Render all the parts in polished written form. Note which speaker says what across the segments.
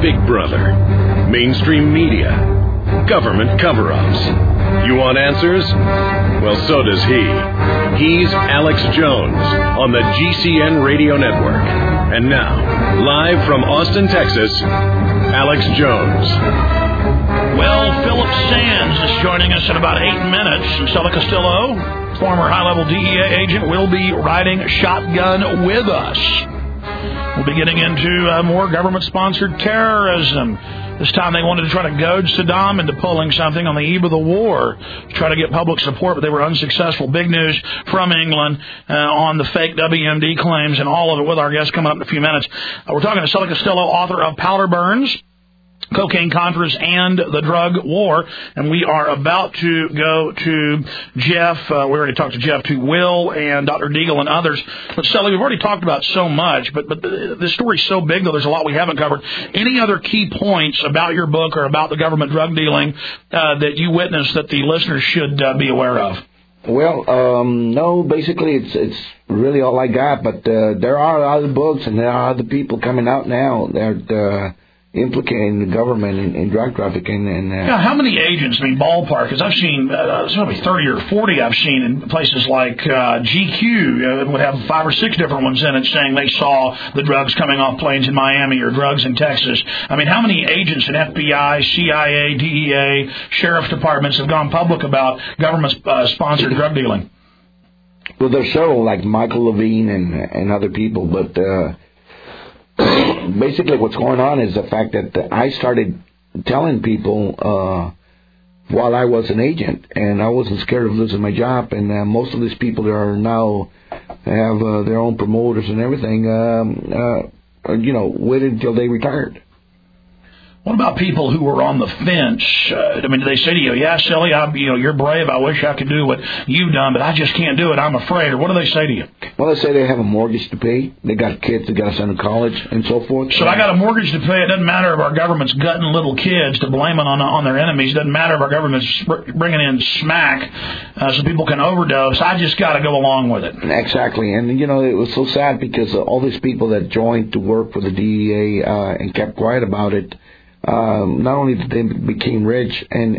Speaker 1: Big Brother, mainstream media, government cover-ups. You want answers? Well, so does he. He's Alex Jones on the GCN Radio Network. And now, live from Austin, Texas, Alex Jones.
Speaker 2: Well, Philip Sands is joining us in about 8 minutes. Stella Castillo, former high-level DEA agent, will be riding shotgun with us. We'll be getting into more government-sponsored terrorism. This time they wanted to try to goad Saddam into pulling something on the eve of the war to try to get public support, but they were unsuccessful. Big news from England on the fake WMD claims and all of it with our guest coming up in a few minutes. We're talking to Stella Castillo, author of Powder Burns, Cocaine, Contras, and the Drug War. And we are about to go to Jeff. We already talked to Jeff, to Will and Dr. Deagle and others. But, Stella, we've already talked about so much, but the story's so big, though, there's a lot we haven't covered. Any other key points about your book or about the government drug dealing that you witnessed that the listeners should be aware of?
Speaker 3: Well, no, basically it's really all I got, but there are other books and there are other people coming out now that implicating the government in drug trafficking. And
Speaker 2: how many agents, ballpark, because I've seen, there's probably 30 or 40 I've seen in places like GQ, would have 5 or 6 different ones in it saying they saw the drugs coming off planes in Miami or drugs in Texas. How many agents in FBI, CIA, DEA, sheriff's departments have gone public about government-sponsored drug dealing?
Speaker 3: Well, there's several, like Michael Levine and other people, but basically what's going on is the fact that I started telling people while I was an agent, and I wasn't scared of losing my job, and most of these people that are now have their own promoters and everything, waited until they retired.
Speaker 2: What about people who were on the fence? Do they say to you, yeah, silly, you're brave, I wish I could do what you've done, but I just can't do it, I'm afraid, or what do they say to you?
Speaker 3: Well, they say they have a mortgage to pay, they got kids they got to send to college, and so forth.
Speaker 2: So I got a mortgage to pay, it doesn't matter if our government's gutting little kids to blame it on their enemies, it doesn't matter if our government's bringing in smack so people can overdose, I just got to go along with it.
Speaker 3: Exactly, and it was so sad because all these people that joined to work for the DEA and kept quiet about it, not only did they became rich, and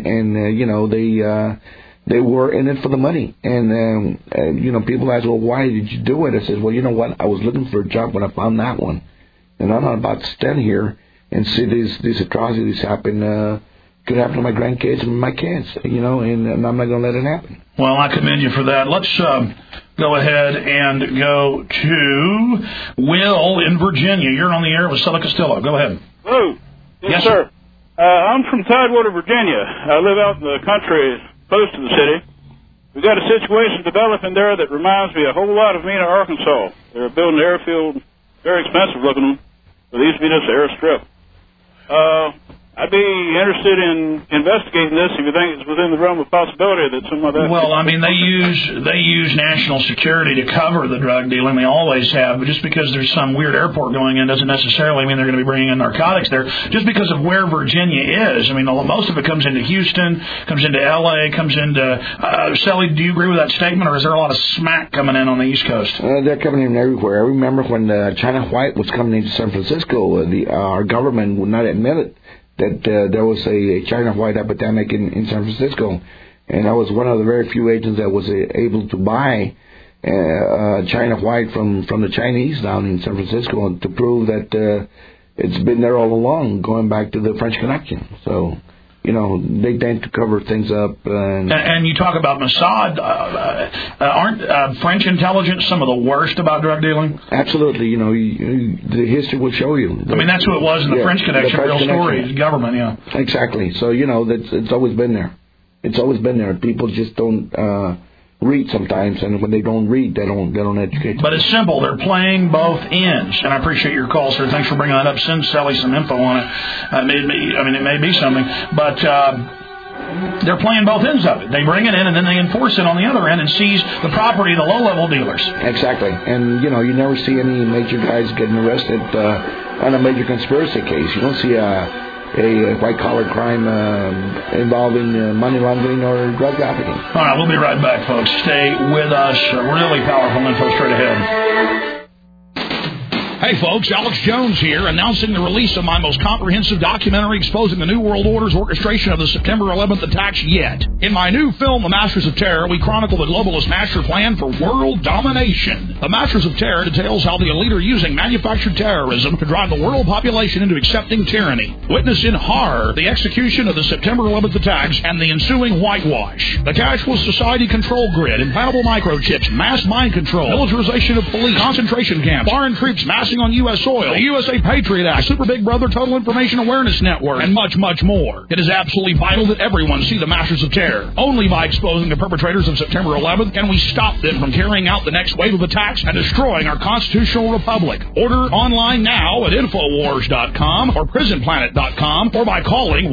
Speaker 3: they were in it for the money, and people ask, well, why did you do it? I said, well, you know what? I was looking for a job when I found that one, and I'm not about to stand here and see these atrocities happen. Could happen to my grandkids and my kids, and I'm not going to let it happen.
Speaker 2: Well, I commend you for that. Let's go ahead and go to Will in Virginia. You're on the air with Stella Castillo. Go ahead.
Speaker 4: Hello. Yes, sir. I'm from Tidewater, Virginia. I live out in the country close to the city. We've got a situation developing there that reminds me a whole lot of Mena, Arkansas. They're building an airfield, very expensive looking, but it used to be just an airstrip. I'd be interested in investigating this if you think it's within the realm of possibility that some of that...
Speaker 2: Well, they use national security to cover the drug dealing. They always have. But just because there's some weird airport going in doesn't necessarily mean they're going to be bringing in narcotics there. Just because of where Virginia is. Most of it comes into Houston, comes into L.A., comes into... Sally, do you agree with that statement, or is there a lot of smack coming in on the East Coast?
Speaker 3: They're coming in everywhere. I remember when China White was coming into San Francisco, our government would not admit it, that there was a China White epidemic in San Francisco. And I was one of the very few agents that was able to buy China White from the Chinese down in San Francisco to prove that it's been there all along, going back to the French Connection. So, they tend to cover things up.
Speaker 2: And you talk about Mossad. Aren't French intelligence some of the worst about drug dealing?
Speaker 3: Absolutely. The history will show you.
Speaker 2: That's who it was in the French Connection, real story, government, yeah.
Speaker 3: Exactly. So, it's always been there. It's always been there. People just don't read sometimes, and when they don't read, they don't educate.
Speaker 2: But it's simple. They're playing both ends, and I appreciate your call, sir. Thanks for bringing that up. Send Sally some info on it. It may be something, but they're playing both ends of it. They bring it in, and then they enforce it on the other end and seize the property of the low-level dealers.
Speaker 3: Exactly, and you never see any major guys getting arrested on a major conspiracy case. You don't see a white-collar crime involving money laundering or drug trafficking.
Speaker 2: All right, we'll be right back, folks. Stay with us. Really powerful info straight ahead. Hey folks, Alex Jones here, announcing the release of my most comprehensive documentary exposing the New World Order's orchestration of the September 11th attacks yet. In my new film, The Masters of Terror, we chronicle the globalist master plan for world domination. The Masters of Terror details how the elite are using manufactured terrorism to drive the world population into accepting tyranny. Witness in horror the execution of the September 11th attacks and the ensuing whitewash. The cashless society control grid, implantable microchips, mass mind control, militarization of police, concentration camps, foreign troops massing on U.S. soil, the USA Patriot Act, Super Big Brother Total Information Awareness Network, and much, much more. It is absolutely vital that everyone see the Masters of Terror. Only by exposing the perpetrators of September 11th can we stop them from carrying out the next wave of attacks and destroying our constitutional republic. Order online now at Infowars.com or PrisonPlanet.com or by calling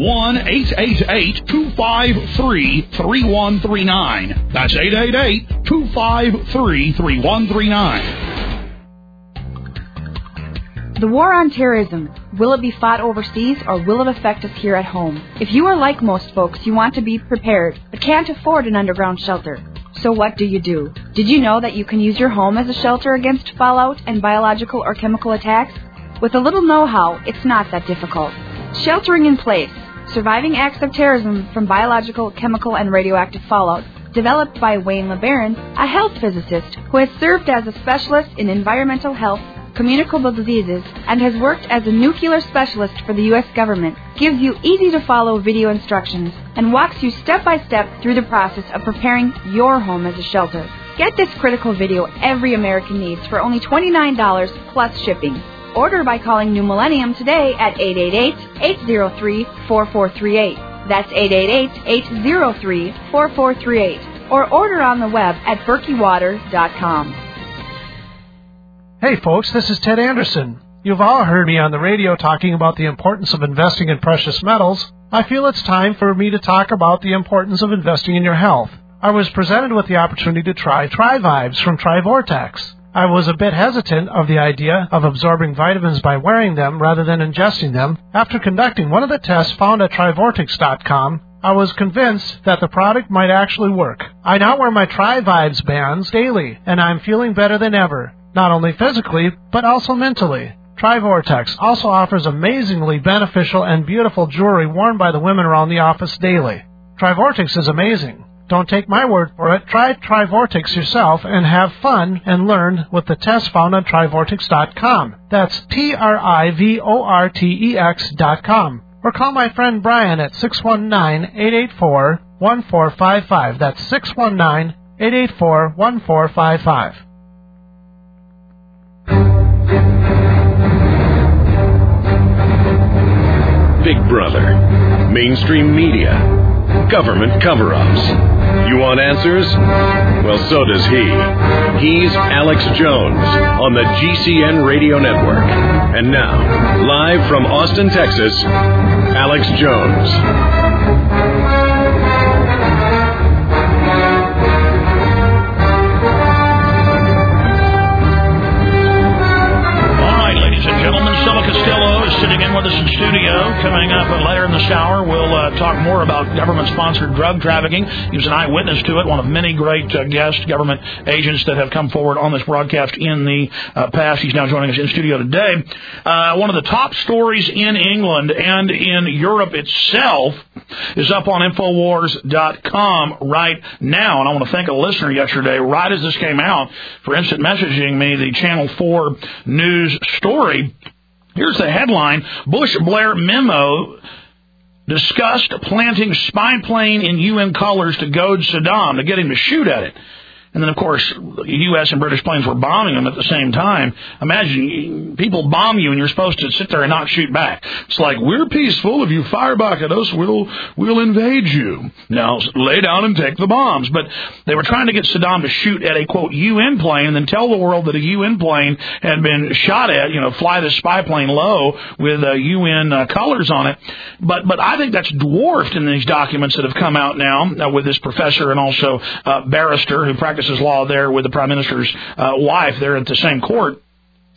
Speaker 2: 1-888-253-3139. That's 888-253-3139.
Speaker 5: The war on terrorism, will it be fought overseas or will it affect us here at home? If you are like most folks, you want to be prepared, but can't afford an underground shelter. So what do? Did you know that you can use your home as a shelter against fallout and biological or chemical attacks? With a little know-how, it's not that difficult. Sheltering in place, surviving acts of terrorism from biological, chemical, and radioactive fallout, developed by Wayne LeBaron, a health physicist who has served as a specialist in environmental health, communicable diseases, and has worked as a nuclear specialist for the U.S. government, gives you easy-to-follow video instructions and walks you step-by-step through the process of preparing your home as a shelter. Get this critical video every American needs for only $29 plus shipping. Order by calling New Millennium today at 888-803-4438. That's 888-803-4438. Or order on the web at berkeywater.com.
Speaker 6: Hey folks, this is Ted Anderson. You've all heard me on the radio talking about the importance of investing in precious metals. I feel it's time for me to talk about the importance of investing in your health. I was presented with the opportunity to try TriVibes from TriVortex. I was a bit hesitant of the idea of absorbing vitamins by wearing them rather than ingesting them. After conducting one of the tests found at TriVortex.com, I was convinced that the product might actually work. I now wear my TriVibes bands daily, and I'm feeling better than ever. Not only physically, but also mentally. TriVortex also offers amazingly beneficial and beautiful jewelry worn by the women around the office daily. TriVortex is amazing. Don't take my word for it. Try TriVortex yourself and have fun and learn with the test found on TriVortex.com. That's TriVortex.com. Or call my friend Brian at 619-884-1455. That's 619-884-1455.
Speaker 1: Big Brother, mainstream media, government cover-ups. You want answers? Well, so does he. He's Alex Jones on the GCN Radio Network. And now, live from Austin, Texas, Alex Jones.
Speaker 2: Sitting in with us in studio. Coming up later in this hour, we'll talk more about government-sponsored drug trafficking. He was an eyewitness to it, one of many great guest government agents that have come forward on this broadcast in the past. He's now joining us in studio today. One of the top stories in England and in Europe itself is up on Infowars.com right now. And I want to thank a listener yesterday, right as this came out, for instant messaging me the Channel 4 news story. Here's the headline: Bush-Blair memo discussed planting spy plane in UN colors to goad Saddam to get him to shoot at it. And then, of course, U.S. and British planes were bombing them at the same time. Imagine people bomb you and you're supposed to sit there and not shoot back. It's like, we're peaceful. If you fire back at us, we'll invade you. Now, lay down and take the bombs. But they were trying to get Saddam to shoot at a, quote, UN plane and then tell the world that a UN plane had been shot at, fly the spy plane low with UN colors on it. But I think that's dwarfed in these documents that have come out now with this professor and also barrister who practices law there with the Prime Minister's wife there at the same court.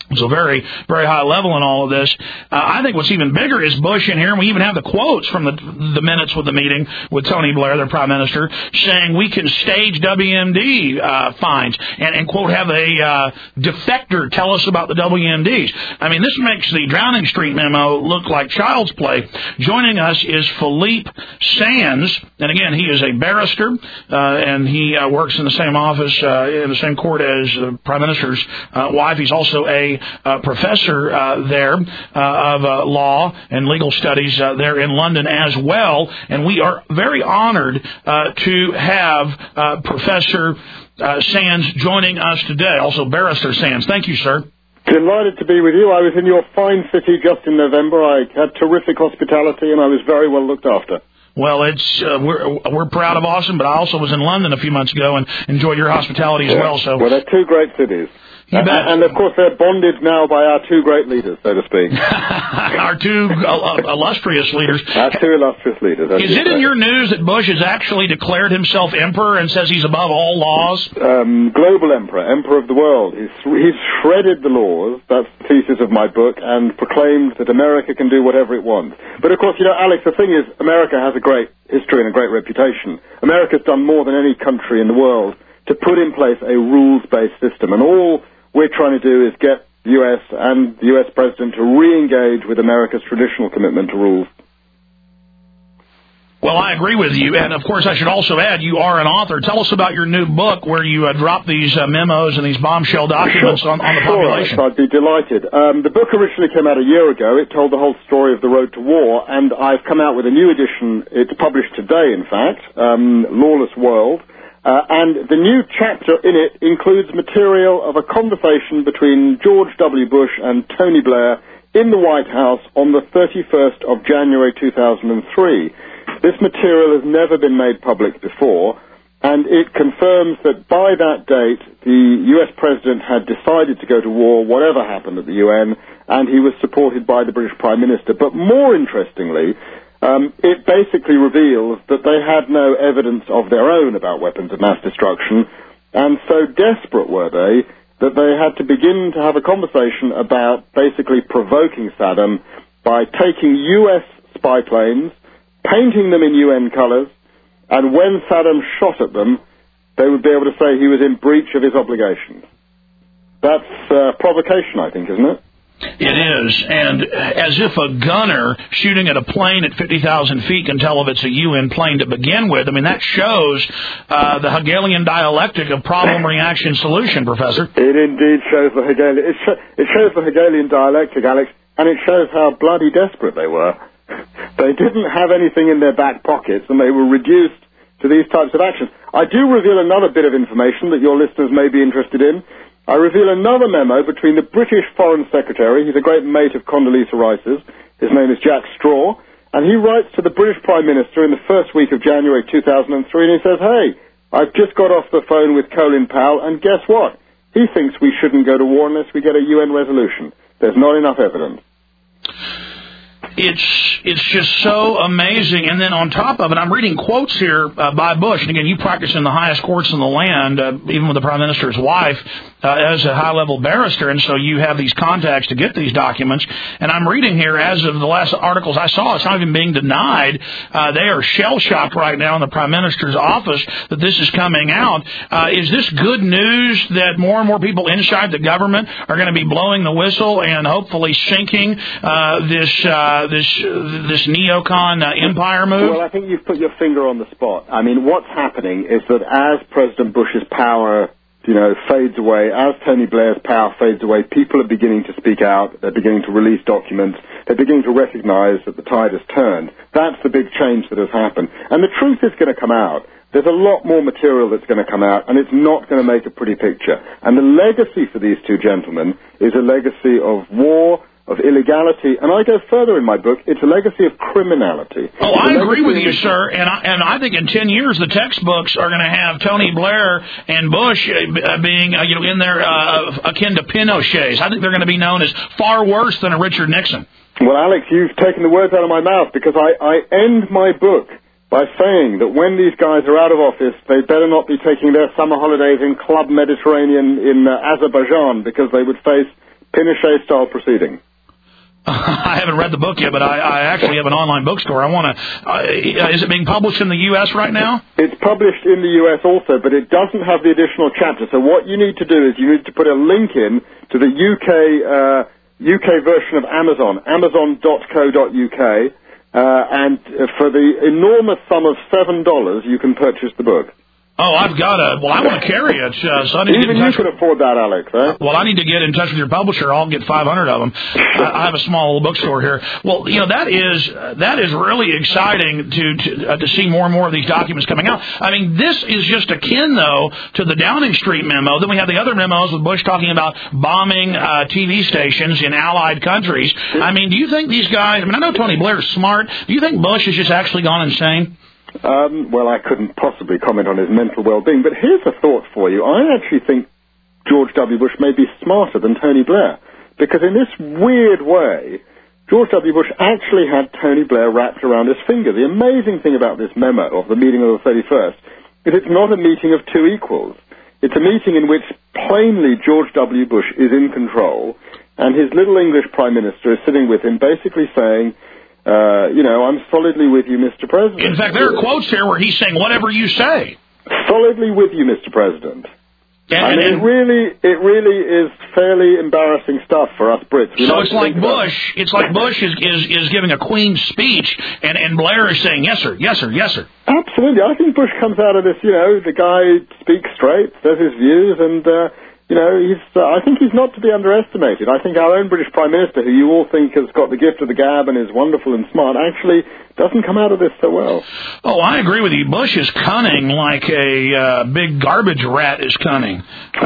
Speaker 2: So very, very high level in all of this. I think what's even bigger is Bush in here, and we even have the quotes from the minutes with the meeting with Tony Blair, their prime minister, saying we can stage WMD fines and quote, have a defector tell us about the WMDs. I mean, this makes the Drowning Street memo look like child's play. Joining us is Philippe Sands, and again, he is a barrister, and he works in the same office, in the same court as the prime minister's wife. He's also a professor there of law and legal studies there in London as well. And we are very honored to have Professor Sands joining us today, also Barrister Sands. Thank you, sir.
Speaker 7: Delighted to be with you. I was in your fine city just in November. I had terrific hospitality, and I was very well looked after.
Speaker 2: Well, it's we're proud of Austin, but I also was in London a few months ago and enjoyed your hospitality as well. So,
Speaker 7: well, they're two great cities. And, of course, they're bonded now by our two great leaders, so to speak.
Speaker 2: Our two illustrious leaders.
Speaker 7: Our two illustrious leaders.
Speaker 2: Is it in your news that Bush has actually declared himself emperor and says he's above all laws?
Speaker 7: Global emperor, emperor of the world. He's shredded the laws, that's the thesis of my book, and proclaimed that America can do whatever it wants. But, of course, you know, Alex, the thing is, America has a great history and a great reputation. America's done more than any country in the world to put in place a rules-based system, and all we're trying to do is get the U.S. and the U.S. president to re-engage with America's traditional commitment to rules.
Speaker 2: Well, I agree with you, and of course I should also add you are an author. Tell us about your new book where you drop these memos and these bombshell documents on the population.
Speaker 7: Sure, I'd be delighted. The book originally came out a year ago. It told the whole story of the road to war, and I've come out with a new edition. It's published today, in fact, Lawless World. And the new chapter in it includes material of a conversation between George W. Bush and Tony Blair in the White House on the 31st of January 2003. This material has never been made public before, and it confirms that by that date, the U.S. president had decided to go to war, whatever happened at the UN, and he was supported by the British Prime Minister. But more interestingly, it basically reveals that they had no evidence of their own about weapons of mass destruction, and so desperate were they that they had to begin to have a conversation about basically provoking Saddam by taking U.S. spy planes, painting them in UN colors, and when Saddam shot at them, they would be able to say he was in breach of his obligations. That's provocation, I think, isn't it?
Speaker 2: It is, and as if a gunner shooting at a plane at 50,000 feet can tell if it's a UN plane to begin with. I mean, that shows the Hegelian dialectic of problem, reaction, solution, Professor.
Speaker 7: It indeed shows the Hegelian. It shows the Hegelian dialectic, Alex, and it shows how bloody desperate they were. They didn't have anything in their back pockets, and they were reduced to these types of actions. I do reveal another bit of information that your listeners may be interested in. I reveal another memo between the British Foreign Secretary, he's a great mate of Condoleezza Rice's, his name is Jack Straw, and he writes to the British Prime Minister in the first week of January 2003, and he says, hey, I've just got off the phone with Colin Powell, and guess what? He thinks we shouldn't go to war unless we get a UN resolution. There's not enough evidence.
Speaker 2: It's just so amazing. And then on top of it, I'm reading quotes here by Bush. And again, you practice in the highest courts in the land, even with the Prime Minister's wife, as a high-level barrister. And so you have these contacts to get these documents. And I'm reading here, as of the last articles I saw, it's not even being denied. They are shell-shocked right now in the Prime Minister's office that this is coming out. Is this good news that more and more people inside the government are going to be blowing the whistle and hopefully sinking this neocon empire move?
Speaker 7: Well, I think you've put your finger on the spot. I mean, what's happening is that as President Bush's power, fades away, as Tony Blair's power fades away, people are beginning to speak out, they're beginning to release documents, they're beginning to recognize that the tide has turned. That's the big change that has happened. And the truth is going to come out. There's a lot more material that's going to come out, and it's not going to make a pretty picture. And the legacy for these two gentlemen is a legacy of war, of illegality, and I go further in my book, it's a legacy of criminality.
Speaker 2: Oh, I agree with you, sir, and I think in 10 years the textbooks are going to have Tony Blair and Bush being, in there akin to Pinochets. I think they're going to be known as far worse than a Richard Nixon.
Speaker 7: Well, Alex, you've taken the words out of my mouth, because I end my book by saying that when these guys are out of office, they better not be taking their summer holidays in Club Mediterranean in Azerbaijan, because they would face Pinochet-style proceeding.
Speaker 2: I haven't read the book yet, but I actually have an online bookstore. I want to. Is it being published in the U.S. right now?
Speaker 7: It's published in the U.S. also, but it doesn't have the additional chapter. So what you need to do is you need to put a link in to the UK version of Amazon, amazon.co.uk, and for the enormous sum of $7, you can purchase the book.
Speaker 2: Oh, I've got a. Well, I want to carry it. So I need
Speaker 7: Even
Speaker 2: to
Speaker 7: you could afford that, Alex. Eh?
Speaker 2: Well, I need to get in touch with your publisher. I'll get 500 of them. I have a small little bookstore here. Well, that is really exciting to see more and more of these documents coming out. I mean, this is just akin though to the Downing Street memo. Then we have the other memos with Bush talking about bombing TV stations in allied countries. I mean, do you think these guys? I mean, I know Tony Blair is smart. Do you think Bush has just actually gone insane?
Speaker 7: Well, I couldn't possibly comment on his mental well-being, but here's a thought for you. I actually think George W. Bush may be smarter than Tony Blair, because in this weird way, George W. Bush actually had Tony Blair wrapped around his finger. The amazing thing about this memo of the meeting of the 31st is it's not a meeting of two equals. It's a meeting in which plainly George W. Bush is in control, and his little English Prime Minister is sitting with him basically saying, I'm solidly with you, Mr. President.
Speaker 2: In fact, there are quotes here where he's saying, whatever you say.
Speaker 7: Solidly with you, Mr. President. It really is fairly embarrassing stuff for us Brits.
Speaker 2: It's like Bush is giving a Queen's speech, and Blair is saying, yes, sir, yes, sir, yes, sir.
Speaker 7: Absolutely. I think Bush comes out of this, the guy speaks straight, says his views, and, I think he's not to be underestimated. I think our own British Prime Minister, who you all think has got the gift of the gab and is wonderful and smart, actually doesn't come out of this so well.
Speaker 2: Oh, I agree with you. Bush is cunning like a big garbage rat is cunning.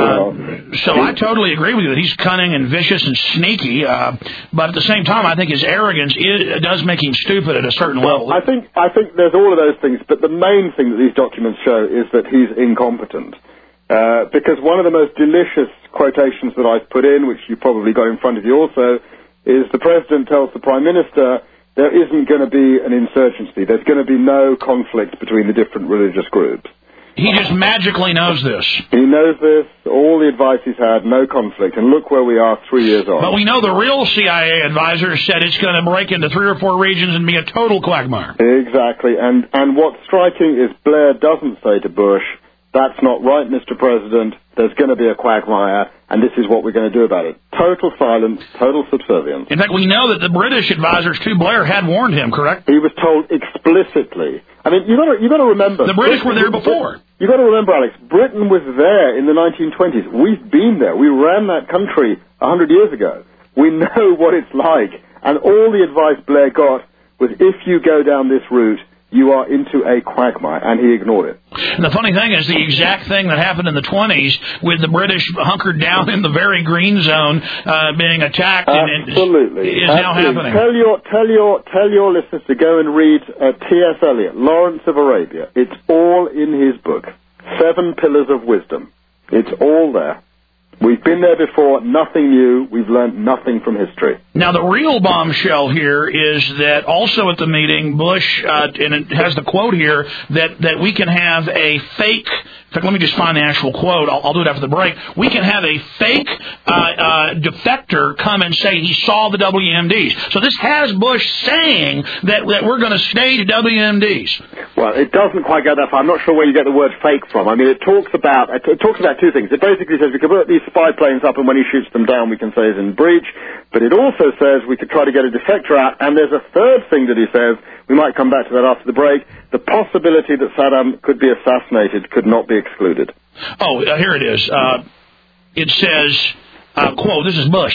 Speaker 2: So I totally agree with you that he's cunning and vicious and sneaky, but at the same time, I think his arrogance does make him stupid at a certain level.
Speaker 7: I think there's all of those things, but the main thing that these documents show is that he's incompetent. Because one of the most delicious quotations that I've put in, which you probably got in front of you also, is the President tells the Prime Minister there isn't going to be an insurgency. There's going to be no conflict between the different religious groups.
Speaker 2: He just magically knows this.
Speaker 7: He knows this, all the advice he's had, no conflict, and look where we are 3 years on.
Speaker 2: But we know the real CIA advisor said it's going to break into 3 or 4 regions and be a total quagmire.
Speaker 7: Exactly, and what's striking is Blair doesn't say to Bush, that's not right, Mr. President. There's going to be a quagmire, and this is what we're going to do about it. Total silence, total subservience.
Speaker 2: In fact, we know that the British advisors to Blair had warned him, correct?
Speaker 7: He was told explicitly. I mean, you got to remember.
Speaker 2: The British were there before.
Speaker 7: You got to remember, Alex. Britain was there in the 1920s. We've been there. We ran that country 100 years ago. We know what it's like, and all the advice Blair got was if you go down this route, you are into a quagmire, and he ignored it.
Speaker 2: And the funny thing is the exact thing that happened in the 20s with the British hunkered down in the very green zone being attacked
Speaker 7: Absolutely.
Speaker 2: is now happening.
Speaker 7: Tell your listeners to go and read T.S. Eliot, Lawrence of Arabia. It's all in his book, 7 Pillars of Wisdom. It's all there. We've been there before, nothing new, we've learned nothing from history.
Speaker 2: Now, the real bombshell here is that also at the meeting, Bush, and it has the quote here, that we can have a fake, in fact, let me just find the actual quote, I'll do it after the break, we can have a fake defector come and say he saw the WMDs. So this has Bush saying that we're going to stage WMDs.
Speaker 7: Well, it doesn't quite go that far. I'm not sure where you get the word fake from. I mean, it talks about 2 things. It basically says we can put these spy planes up, and when he shoots them down, we can say he's in breach. But it also says we could try to get a defector out. And there's a third thing that he says, we might come back to that after the break, the possibility that Saddam could be assassinated could not be excluded.
Speaker 2: Oh, here it is. It says, quote, this is Bush,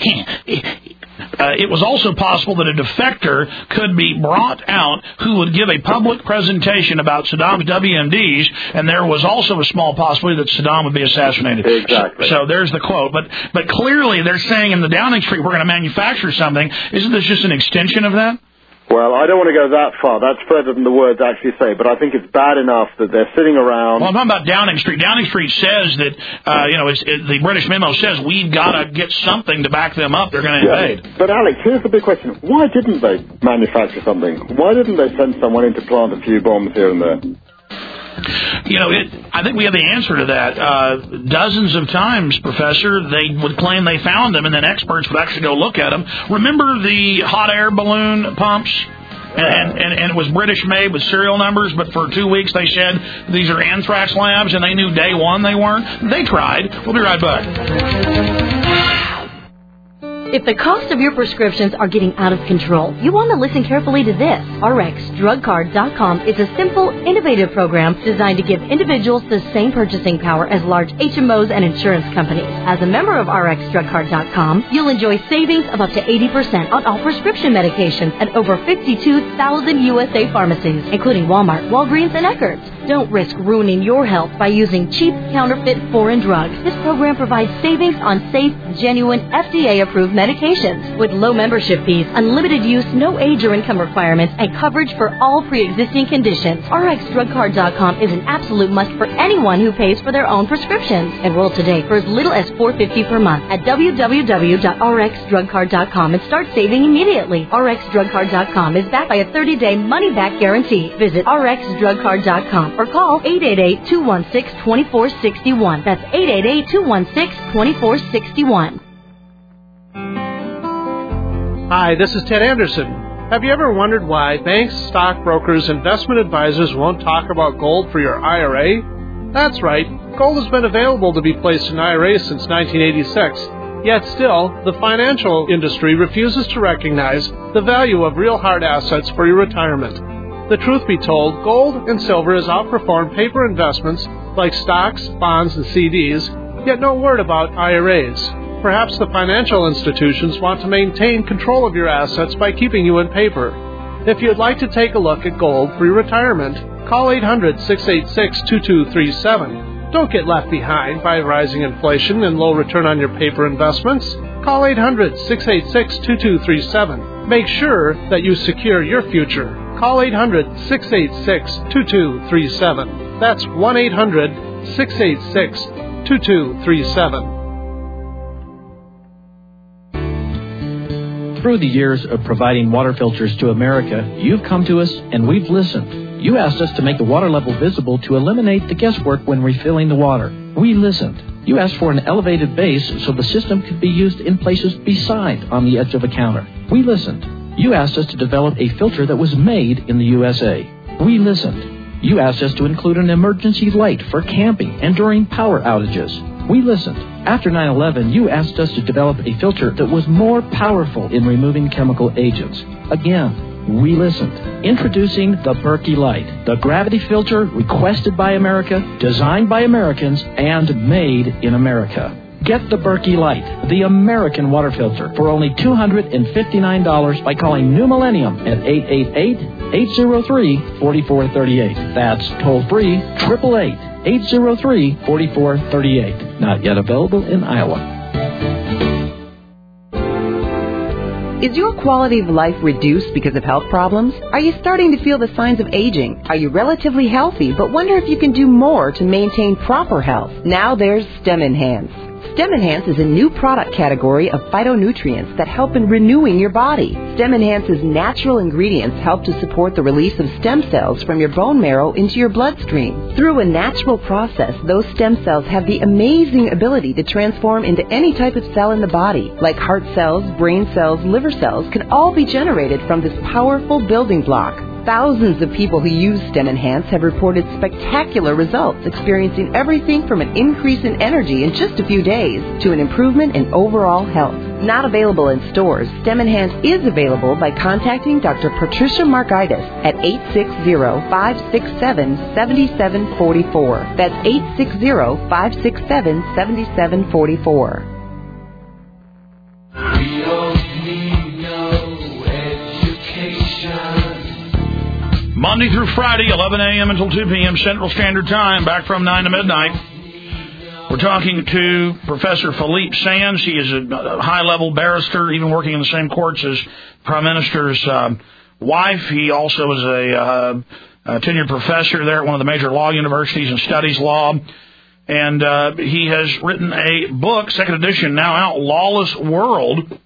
Speaker 2: it was also possible that a defector could be brought out who would give a public presentation about Saddam's WMDs, and there was also a small possibility that Saddam would be assassinated.
Speaker 7: Exactly.
Speaker 2: So there's the quote. But clearly they're saying in the Downing Street we're going to manufacture something. Isn't this just an extension of that?
Speaker 7: Well, I don't want to go that far. That's further than the words actually say, but I think it's bad enough that they're sitting around.
Speaker 2: Well, I'm talking about Downing Street. Downing Street says that, the British memo says we've got to get something to back them up. They're going to invade.
Speaker 7: But, Alex, here's the big question. Why didn't they manufacture something? Why didn't they send someone in to plant a few bombs here and there?
Speaker 2: I think we have the answer to that. Dozens of times, Professor, they would claim they found them, and then experts would actually go look at them. Remember the hot air balloon pumps? And it was British made with serial numbers, but for 2 weeks they said these are anthrax labs, and they knew day one they weren't. They tried. We'll be right back.
Speaker 8: If the cost of your prescriptions are getting out of control, you want to listen carefully to this. RxDrugCard.com is a simple, innovative program designed to give individuals the same purchasing power as large HMOs and insurance companies. As a member of RxDrugCard.com, you'll enjoy savings of up to 80% on all prescription medications at over 52,000 USA pharmacies, including Walmart, Walgreens, and Eckerd's. Don't risk ruining your health by using cheap, counterfeit, foreign drugs. This program provides savings on safe, genuine, FDA-approved medications with low membership fees, unlimited use, no age or income requirements, and coverage for all pre-existing conditions. RxDrugCard.com is an absolute must for anyone who pays for their own prescriptions. Enroll today for as little as $4.50 per month at www.rxdrugcard.com and start saving immediately. RxDrugCard.com is backed by a 30-day money-back guarantee. Visit RxDrugCard.com or call 888-216-2461. That's 888-216-2461.
Speaker 6: Hi, this is Ted Anderson. Have you ever wondered why banks, stockbrokers, investment advisors won't talk about gold for your IRA? That's right. Gold has been available to be placed in IRAs since 1986. Yet still, the financial industry refuses to recognize the value of real hard assets for your retirement. The truth be told, gold and silver has outperformed paper investments like stocks, bonds, and CDs, yet no word about IRAs. Perhaps the financial institutions want to maintain control of your assets by keeping you in paper. If you'd like to take a look at gold for your retirement, call 800-686-2237. Don't get left behind by rising inflation and low return on your paper investments. Call 800-686-2237. Make sure that you secure your future. Call 800-686-2237. That's 1-800-686-2237.
Speaker 9: Through the years of providing water filters to America, you've come to us and we've listened. You asked us to make the water level visible to eliminate the guesswork when refilling the water. We listened. You asked for an elevated base so the system could be used in places beside on the edge of a counter. We listened. You asked us to develop a filter that was made in the USA. We listened. You asked us to include an emergency light for camping and during power outages. We listened. After 9/11, you asked us to develop a filter that was more powerful in removing chemical agents. Again, we listened. Introducing the Berkey Light, the gravity filter requested by America, designed by Americans, and made in America. Get the Berkey Light, the American water filter, for only $259 by calling New Millennium at 888-803-4438. That's toll-free, 888-803-4438. Not yet available in Iowa.
Speaker 10: Is your quality of life reduced because of health problems? Are you starting to feel the signs of aging? Are you relatively healthy but wonder if you can do more to maintain proper health? Now there's STEM Enhance. STEM Enhance is a new product category of phytonutrients that help in renewing your body. STEM Enhance's natural ingredients help to support the release of stem cells from your bone marrow into your bloodstream. Through a natural process, those stem cells have the amazing ability to transform into any type of cell in the body, like heart cells, brain cells, liver cells, can all be generated from this powerful building block. Thousands of people who use STEM Enhance have reported spectacular results, experiencing everything from an increase in energy in just a few days to an improvement in overall health. Not available in stores, STEM Enhance is available by contacting Dr. Patricia Markaitis at 860-567-7744. That's 860-567-7744.
Speaker 11: We don't need no education.
Speaker 2: Monday through Friday, 11 a.m. until 2 p.m. Central Standard Time, back from 9 to midnight. We're talking to Professor Philippe Sands. He is a high-level barrister, even working in the same courts as Prime Minister's wife. He also is a tenured professor there at one of the major law universities and studies law. And he has written a book, second edition, now out, Lawless World,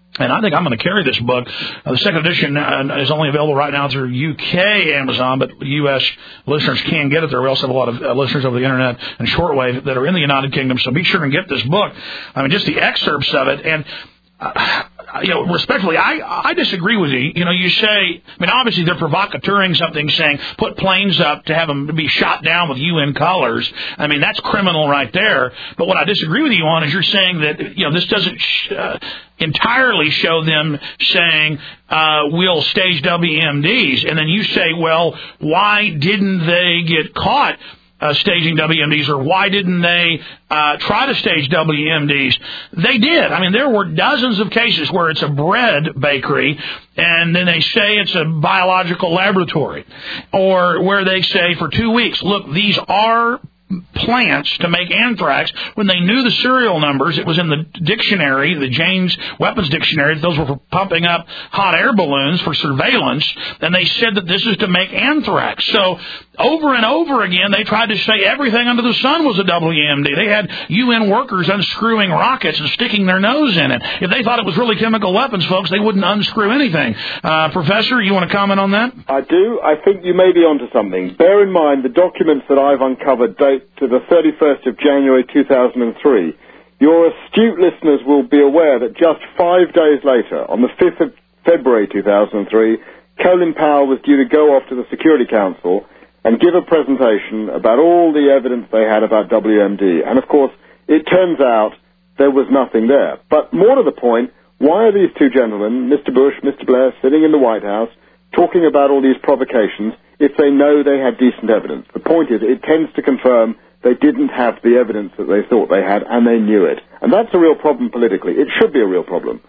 Speaker 2: And I think I'm going to carry this book. The second edition is only available right now through UK Amazon, but U.S. listeners can get it there. We also have a lot of listeners over the Internet and shortwave that are in the United Kingdom, so be sure and get this book. I mean, just the excerpts of it. And respectfully, I disagree with you. You say, I mean, obviously they're provocateuring something, saying put planes up to have them be shot down with UN colors. I mean, that's criminal right there. But what I disagree with you on is you're saying that, this doesn't entirely show them saying, we'll stage WMDs. And then you say, well, why didn't they get caught staging WMDs, or why didn't they try to stage WMDs? They did. I mean, there were dozens of cases where it's a bread bakery, and then they say it's a biological laboratory, or where they say for 2 weeks, look, these are plants to make anthrax. When they knew the serial numbers, it was in the dictionary, the Jane's Weapons Dictionary, those were for pumping up hot air balloons for surveillance, and they said that this is to make anthrax. So over and over again, they tried to say everything under the sun was a WMD. They had UN workers unscrewing rockets and sticking their nose in it. If they thought it was really chemical weapons, folks, they wouldn't unscrew anything. Professor, you want to comment on that?
Speaker 7: I do. I think you may be onto something. Bear in mind, the documents that I've uncovered date to the 31st of January 2003. Your astute listeners will be aware that just 5 days later, on the 5th of February 2003, Colin Powell was due to go off to the Security Council and give a presentation about all the evidence they had about WMD. And, of course, it turns out there was nothing there. But more to the point, why are these two gentlemen, Mr. Bush, Mr. Blair, sitting in the White House, talking about all these provocations if they know they had decent evidence? The point is, it tends to confirm they didn't have the evidence that they thought they had, and they knew it. And that's a real problem politically. It should be a real problem.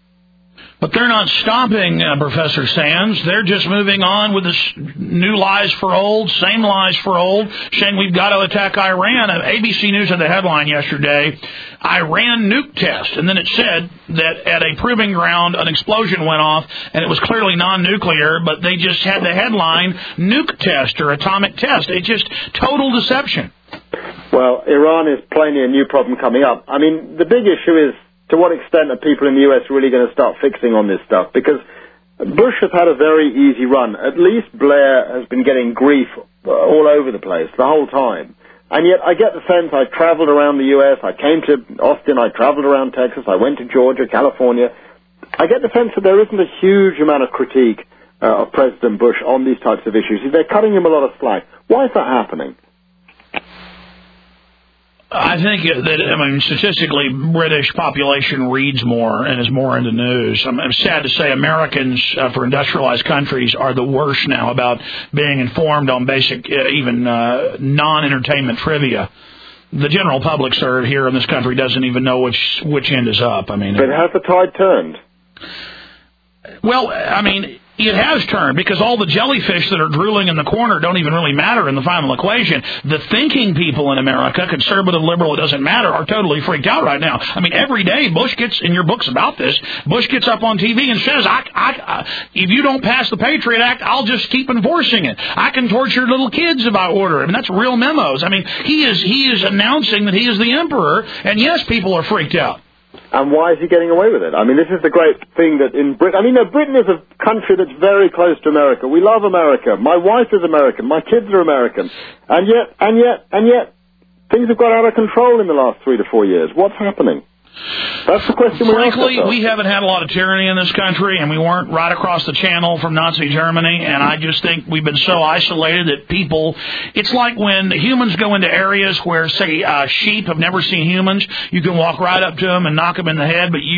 Speaker 2: But they're not stopping, Professor Sands. They're just moving on with this new lies for old, same lies for old, saying we've got to attack Iran. ABC News had the headline yesterday, Iran nuke test. And then it said that at a proving ground, an explosion went off, and it was clearly non-nuclear, but they just had the headline, nuke test or atomic test. It's just total deception.
Speaker 7: Well, Iran is plainly a new problem coming up. I mean, the big issue is, to what extent are people in the U.S. really going to start fixing on this stuff? Because Bush has had a very easy run. At least Blair has been getting grief all over the place the whole time. And yet I get the sense, I traveled around the U.S., I came to Austin, I traveled around Texas, I went to Georgia, California. I get the sense that there isn't a huge amount of critique of President Bush on these types of issues. They're cutting him a lot of slack. Why is that happening?
Speaker 2: I think that, statistically, British population reads more and is more into news. I'm sad to say Americans, for industrialized countries, are the worst now about being informed on basic, even non-entertainment trivia. The general public, sir, here in this country doesn't even know which end is up.
Speaker 7: But has the tide turned?
Speaker 2: Well, it has turned, because all the jellyfish that are drooling in the corner don't even really matter in the final equation. The thinking people in America, conservative, liberal, it doesn't matter, are totally freaked out right now. Every day Bush gets, in your books about this, Bush gets up on TV and says, if you don't pass the Patriot Act, I'll just keep enforcing it. I can torture little kids if I order it. That's real memos. He is announcing that he is the emperor, and yes, people are freaked out.
Speaker 7: And why is he getting away with it? This is the great thing that in Britain... Britain is a country that's very close to America. We love America. My wife is American. My kids are American. And yet, things have got out of control in the last 3 to 4 years. What's happening? That's the question we ask ourselves.
Speaker 2: Frankly, we haven't had a lot of tyranny in this country, and we weren't right across the channel from Nazi Germany, and I just think we've been so isolated that people... It's like when humans go into areas where, say, sheep have never seen humans, you can walk right up to them and knock them in the head, but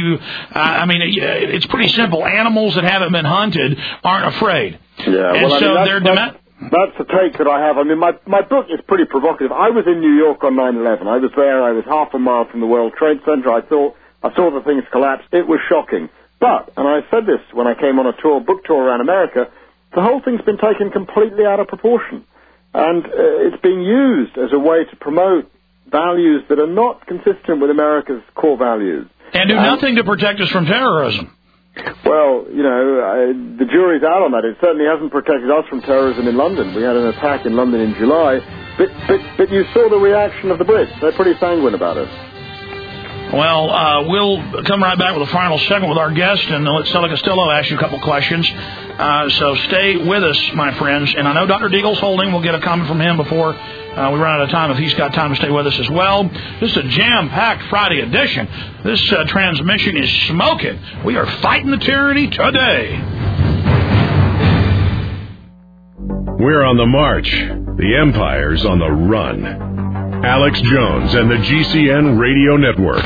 Speaker 2: it's pretty simple. Animals that haven't been hunted aren't afraid.
Speaker 7: Yeah,
Speaker 2: and
Speaker 7: that's the take that I have. My book is pretty provocative. I was in New York on 9/11. I was there. I was half a mile from the World Trade Center. I saw the things collapse. It was shocking. But, and I said this when I came on a book tour around America, the whole thing's been taken completely out of proportion. And it's being used as a way to promote values that are not consistent with America's core values.
Speaker 2: And do nothing to protect us from terrorism.
Speaker 7: Well, the jury's out on that. It certainly hasn't protected us from terrorism in London. We had an attack in London in July. But you saw the reaction of the Brits. They're pretty sanguine about it.
Speaker 2: Well, we'll come right back with a final segment with our guest, and let Stella Costello ask you a couple questions. So stay with us, my friends. And I know Dr. Deagle's holding. We'll get a comment from him before we run out of time if he's got time to stay with us as well. This is a jam-packed Friday edition. This transmission is smoking. We are fighting the tyranny today.
Speaker 1: We're on the march. The empire's on the run. Alex Jones and the GCN Radio Network.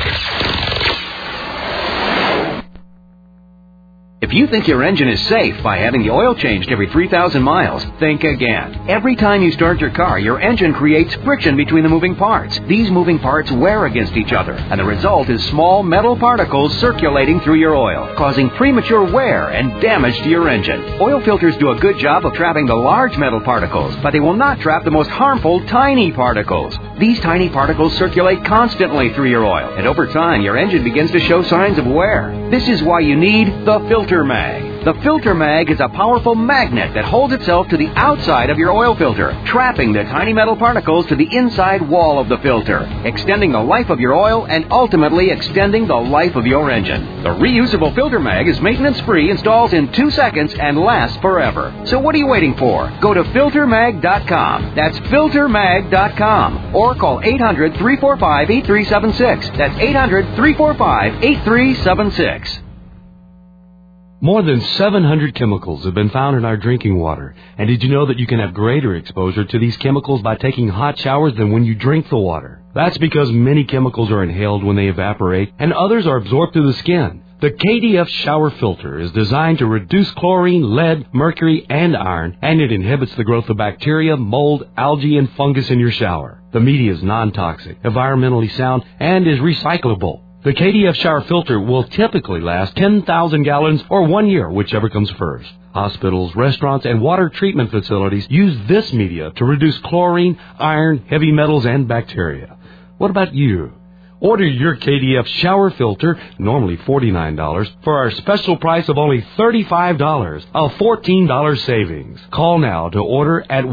Speaker 12: If you think your engine is safe by having the oil changed every 3,000 miles, think again. Every time you start your car, your engine creates friction between the moving parts. These moving parts wear against each other, and the result is small metal particles circulating through your oil, causing premature wear and damage to your engine. Oil filters do a good job of trapping the large metal particles, but they will not trap the most harmful tiny particles. These tiny particles circulate constantly through your oil, and over time, your engine begins to show signs of wear. This is why you need the Filter Mag. The Filter Mag is a powerful magnet that holds itself to the outside of your oil filter, trapping the tiny metal particles to the inside wall of the filter, extending the life of your oil and ultimately extending the life of your engine. The reusable Filter Mag is maintenance-free, installs in 2 seconds, and lasts forever. So what are you waiting for? Go to FilterMag.com. That's FilterMag.com. Or call 800-345-8376. That's 800-345-8376.
Speaker 13: More than 700 chemicals have been found in our drinking water. And did you know that you can have greater exposure to these chemicals by taking hot showers than when you drink the water? That's because many chemicals are inhaled when they evaporate, and others are absorbed through the skin. The KDF shower filter is designed to reduce chlorine, lead, mercury, and iron, and it inhibits the growth of bacteria, mold, algae, and fungus in your shower. The media is non-toxic, environmentally sound, and is recyclable. The KDF shower filter will typically last 10,000 gallons or 1 year, whichever comes first. Hospitals, restaurants, and water treatment facilities use this media to reduce chlorine, iron, heavy metals, and bacteria. What about you? Order your KDF shower filter, normally $49, for our special price of only $35, a $14 savings. Call now to order at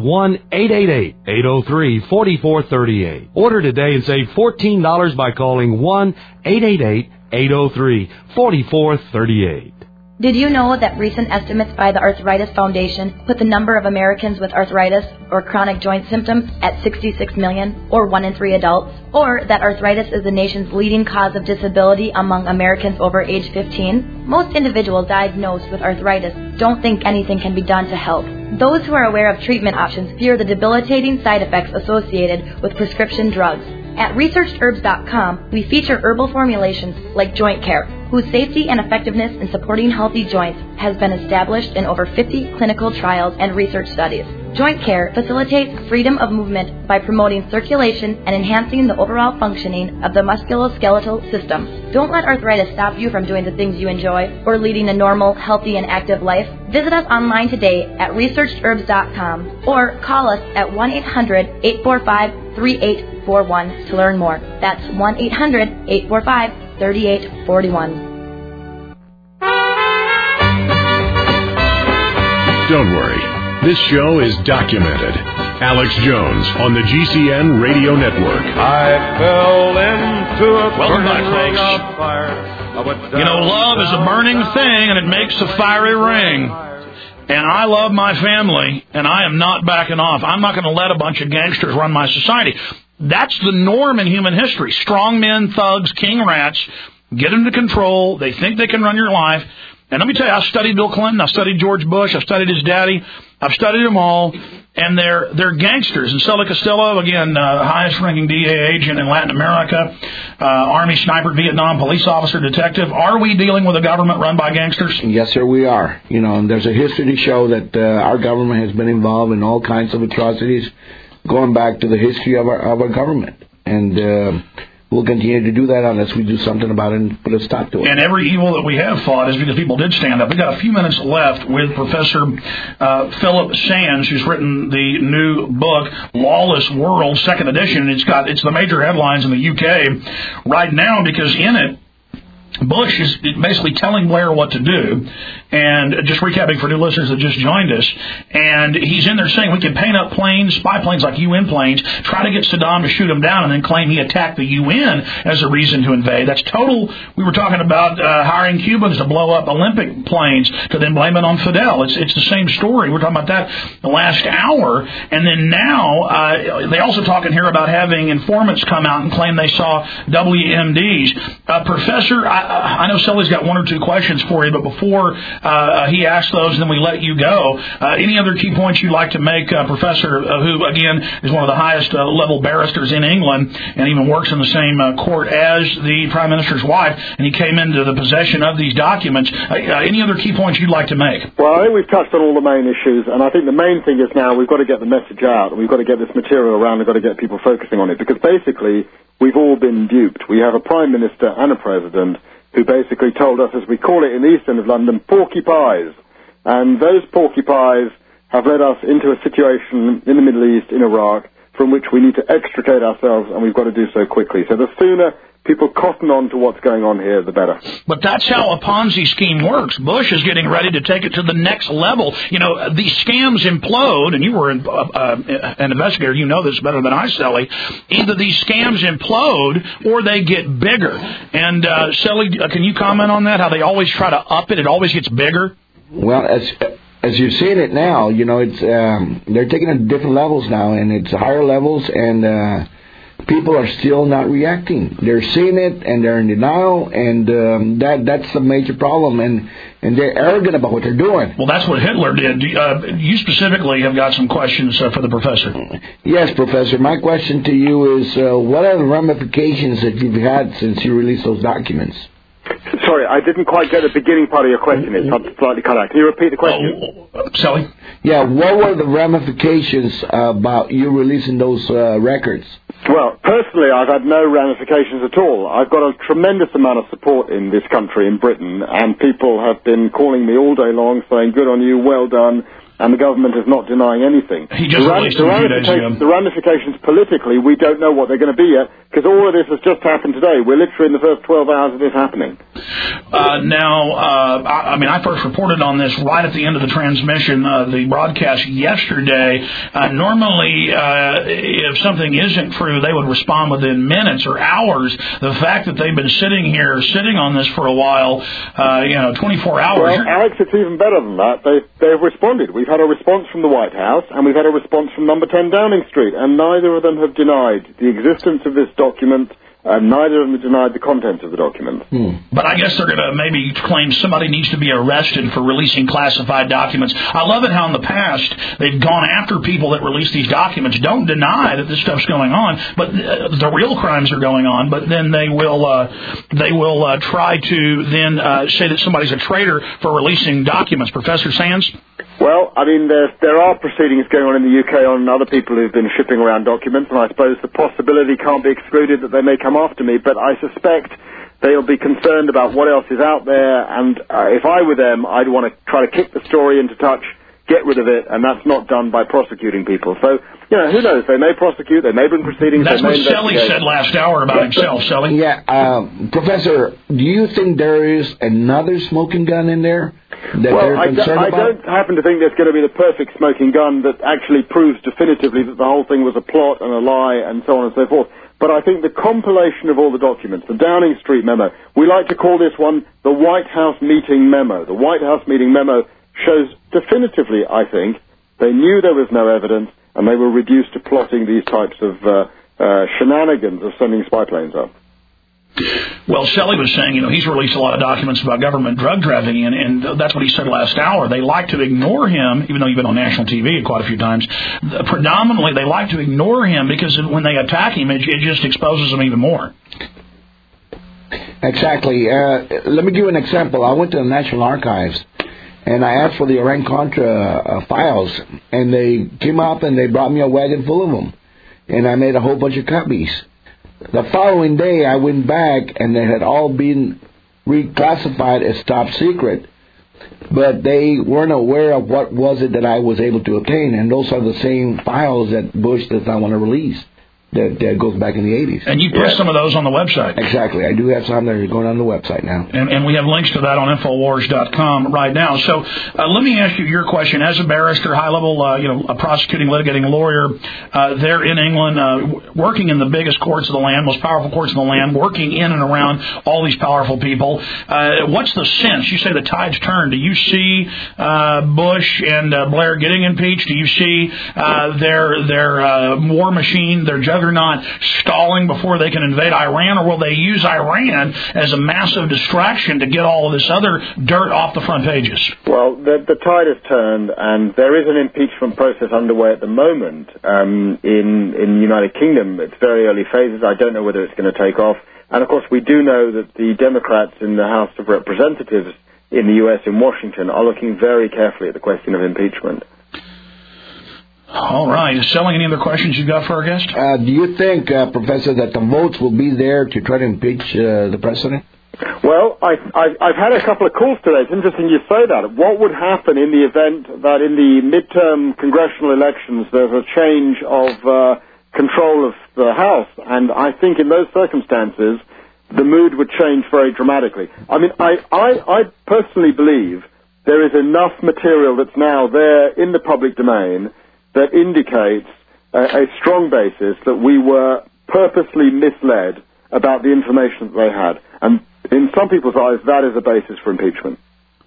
Speaker 13: 1-888-803-4438. Order today and save $14 by calling 1-888-803-4438.
Speaker 5: Did you know that recent estimates by the Arthritis Foundation put the number of Americans with arthritis or chronic joint symptoms at 66 million, or 1 in 3 adults? Or that arthritis is the nation's leading cause of disability among Americans over age 15? Most individuals diagnosed with arthritis don't think anything can be done to help. Those who are aware of treatment options fear the debilitating side effects associated with prescription drugs. At ResearchedHerbs.com, we feature herbal formulations like Joint Care, whose safety and effectiveness in supporting healthy joints has been established in over 50 clinical trials and research studies. Joint Care facilitates freedom of movement by promoting circulation and enhancing the overall functioning of the musculoskeletal system. Don't let arthritis stop you from doing the things you enjoy or leading a normal, healthy, and active life. Visit us online today at ResearchedHerbs.com or call us at 1-800-845-3841 to learn more. That's 1-800-845-3841.
Speaker 1: Don't worry. This show is documented. Alex Jones on the GCN Radio Network.
Speaker 11: I fell into a
Speaker 2: Welcome back, folks.
Speaker 11: fire.
Speaker 2: You know, love is a burning thing, and it makes a fiery ring. And I love my family, and I am not backing off. I'm not going to let a bunch of gangsters run my society. That's the norm in human history. Strong men, thugs, king rats, get into control. They think they can run your life. And let me tell you, I studied Bill Clinton, I studied George Bush, I studied his daddy, I've studied them all, and they're gangsters. And Stella Costello, again, highest-ranking DEA agent in Latin America, Army sniper, Vietnam police officer, detective. Are we dealing with a government run by gangsters?
Speaker 3: Yes, sir, we are. You know, and there's a history to show that our government has been involved in all kinds of atrocities, going back to the history of our government. And we'll continue to do that unless we do something about it and put a stop to it.
Speaker 2: And every evil that we have fought is because people did stand up. We've got a few minutes left with Professor Philip Sands, who's written the new book, Lawless World, 2nd edition. It's the major headlines in the UK right now because in it, Bush is basically telling Blair what to do, and just recapping for new listeners that just joined us, and he's in there saying we can paint up planes, spy planes like UN planes, try to get Saddam to shoot them down, and then claim he attacked the UN as a reason to invade. That's total. We were talking about hiring Cubans to blow up Olympic planes to then blame it on Fidel. It's the same story. We're talking about that the last hour, and then now they also talking here about having informants come out and claim they saw WMDs. Professor, I know Sully's got one or two questions for you, but before he asks those, then we let you go. Any other key points you'd like to make, Professor, who, again, is one of the highest level barristers in England and even works in the same court as the Prime Minister's wife, and he came into the possession of these documents. Any other key points you'd like to make?
Speaker 7: Well, I think we've touched on all the main issues, and I think the main thing is now we've got to get the message out, and we've got to get this material around, we've got to get people focusing on it, because basically we've all been duped. We have a Prime Minister and a President who basically told us, as we call it in the east end of London, porky pies. And those porky pies have led us into a situation in the Middle East, in Iraq, from which we need to extricate ourselves, and we've got to do so quickly. So the sooner people cotton on to what's going on here, the better.
Speaker 2: But that's how a Ponzi scheme works. Bush is getting ready to take it to the next level. You know, these scams implode, and you were an investigator. You know this better than I, Sally. Either these scams implode or they get bigger. And, Sally, can you comment on that, how they always try to up it? It always gets bigger?
Speaker 3: Well, as you're seeing it now, you know, it's they're taking it to different levels now, and it's higher levels, and people are still not reacting. They're seeing it, and they're in denial, and that's a major problem, and they're arrogant about what they're doing.
Speaker 2: Well, that's what Hitler did. You specifically have got some questions for the professor.
Speaker 3: Yes, Professor. My question to you is, what are the ramifications that you've had since you released those documents?
Speaker 7: Sorry, I didn't quite get the beginning part of your question. It's slightly cut out. Can you repeat the question?
Speaker 2: Sally?
Speaker 3: Yeah, what were the ramifications about you releasing those records?
Speaker 7: Well, personally, I've had no ramifications at all. I've got a tremendous amount of support in this country, in Britain, and people have been calling me all day long saying, good on you, well done, and the government is not denying anything.
Speaker 2: He just released them a few days ago.
Speaker 7: The ramifications politically, we don't know what they're going to be yet, because all of this has just happened today. We're literally in the first 12 hours of this happening.
Speaker 2: I first reported on this right at the end of the transmission, the broadcast yesterday. Normally, if something isn't true, they would respond within minutes or hours. The fact that they've been sitting on this for a while, 24 hours.
Speaker 7: Well, Alex, it's even better than that. They've responded. We've had a response from the White House, and we've had a response from number 10 Downing Street, and neither of them have denied the existence of this document, and neither of them have denied the contents of the document.
Speaker 2: But I guess they're going to maybe claim somebody needs to be arrested for releasing classified documents. I love it how in the past they've gone after people that release these documents. Don't deny that this stuff's going on, but the real crimes are going on. But then they will try to then say that somebody's a traitor for releasing documents. Professor Sands?
Speaker 7: Well, I mean, there are proceedings going on in the UK on other people who've been shipping around documents, and I suppose the possibility can't be excluded that they may come after me, but I suspect they'll be concerned about what else is out there, and if I were them, I'd want to try to kick the story into touch, get rid of it, and that's not done by prosecuting people. So, who knows? They may prosecute, they may bring proceedings,
Speaker 2: that's
Speaker 7: they may
Speaker 2: what Shelley said last hour about himself, Shelley.
Speaker 3: Yeah, Professor, do you think there is another smoking gun in there?
Speaker 7: Well, I don't happen to think there's going to be the perfect smoking gun that actually proves definitively that the whole thing was a plot and a lie and so on and so forth. But I think the compilation of all the documents, the Downing Street memo, we like to call this one the White House meeting memo. The White House meeting memo shows definitively, I think, they knew there was no evidence and they were reduced to plotting these types of shenanigans of sending spy planes up.
Speaker 2: Well, Shelley was saying, he's released a lot of documents about government drug trafficking, and that's what he said last hour. They like to ignore him, even though he's been on national TV quite a few times. Predominantly, they like to ignore him because when they attack him, it just exposes him even more.
Speaker 3: Exactly. Let me give you an example. I went to the National Archives, and I asked for the Iran-Contra files, and they came up and they brought me a wagon full of them, and I made a whole bunch of copies. The following day, I went back, and they had all been reclassified as top secret, but they weren't aware of what was it that I was able to obtain, and those are the same files that Bush does not want to release. that goes back in the 80s.
Speaker 2: And you put some of those on the website.
Speaker 3: Exactly. I do have some that are going on the website now.
Speaker 2: And we have links to that on Infowars.com right now. So let me ask you your question. As a barrister, high-level, a prosecuting, litigating lawyer there in England, working in the biggest courts of the land, most powerful courts of the land, working in and around all these powerful people, what's the sense? You say the tide's turned. Do you see Bush and Blair getting impeached? Do you see their war machine, their juggernaut, stalling before they can invade Iran, or will they use Iran as a massive distraction to get all of this other dirt off the front pages?
Speaker 7: Well, the tide has turned, and there is an impeachment process underway at the moment in the United Kingdom. It's very early phases. I don't know whether it's going to take off. And, of course, we do know that the Democrats in the House of Representatives in the U.S., in Washington, are looking very carefully at the question of impeachment.
Speaker 2: All right. Selling, any other questions you got for our guest?
Speaker 3: Do you think, Professor, that the votes will be there to try to impeach the president?
Speaker 7: Well, I've had a couple of calls today. It's interesting you say that. What would happen in the event that in the midterm congressional elections there's a change of control of the House? And I think in those circumstances the mood would change very dramatically. I mean, I personally believe there is enough material that's now there in the public domain that indicates a strong basis that we were purposely misled about the information that they had. And in some people's eyes, that is a basis for impeachment.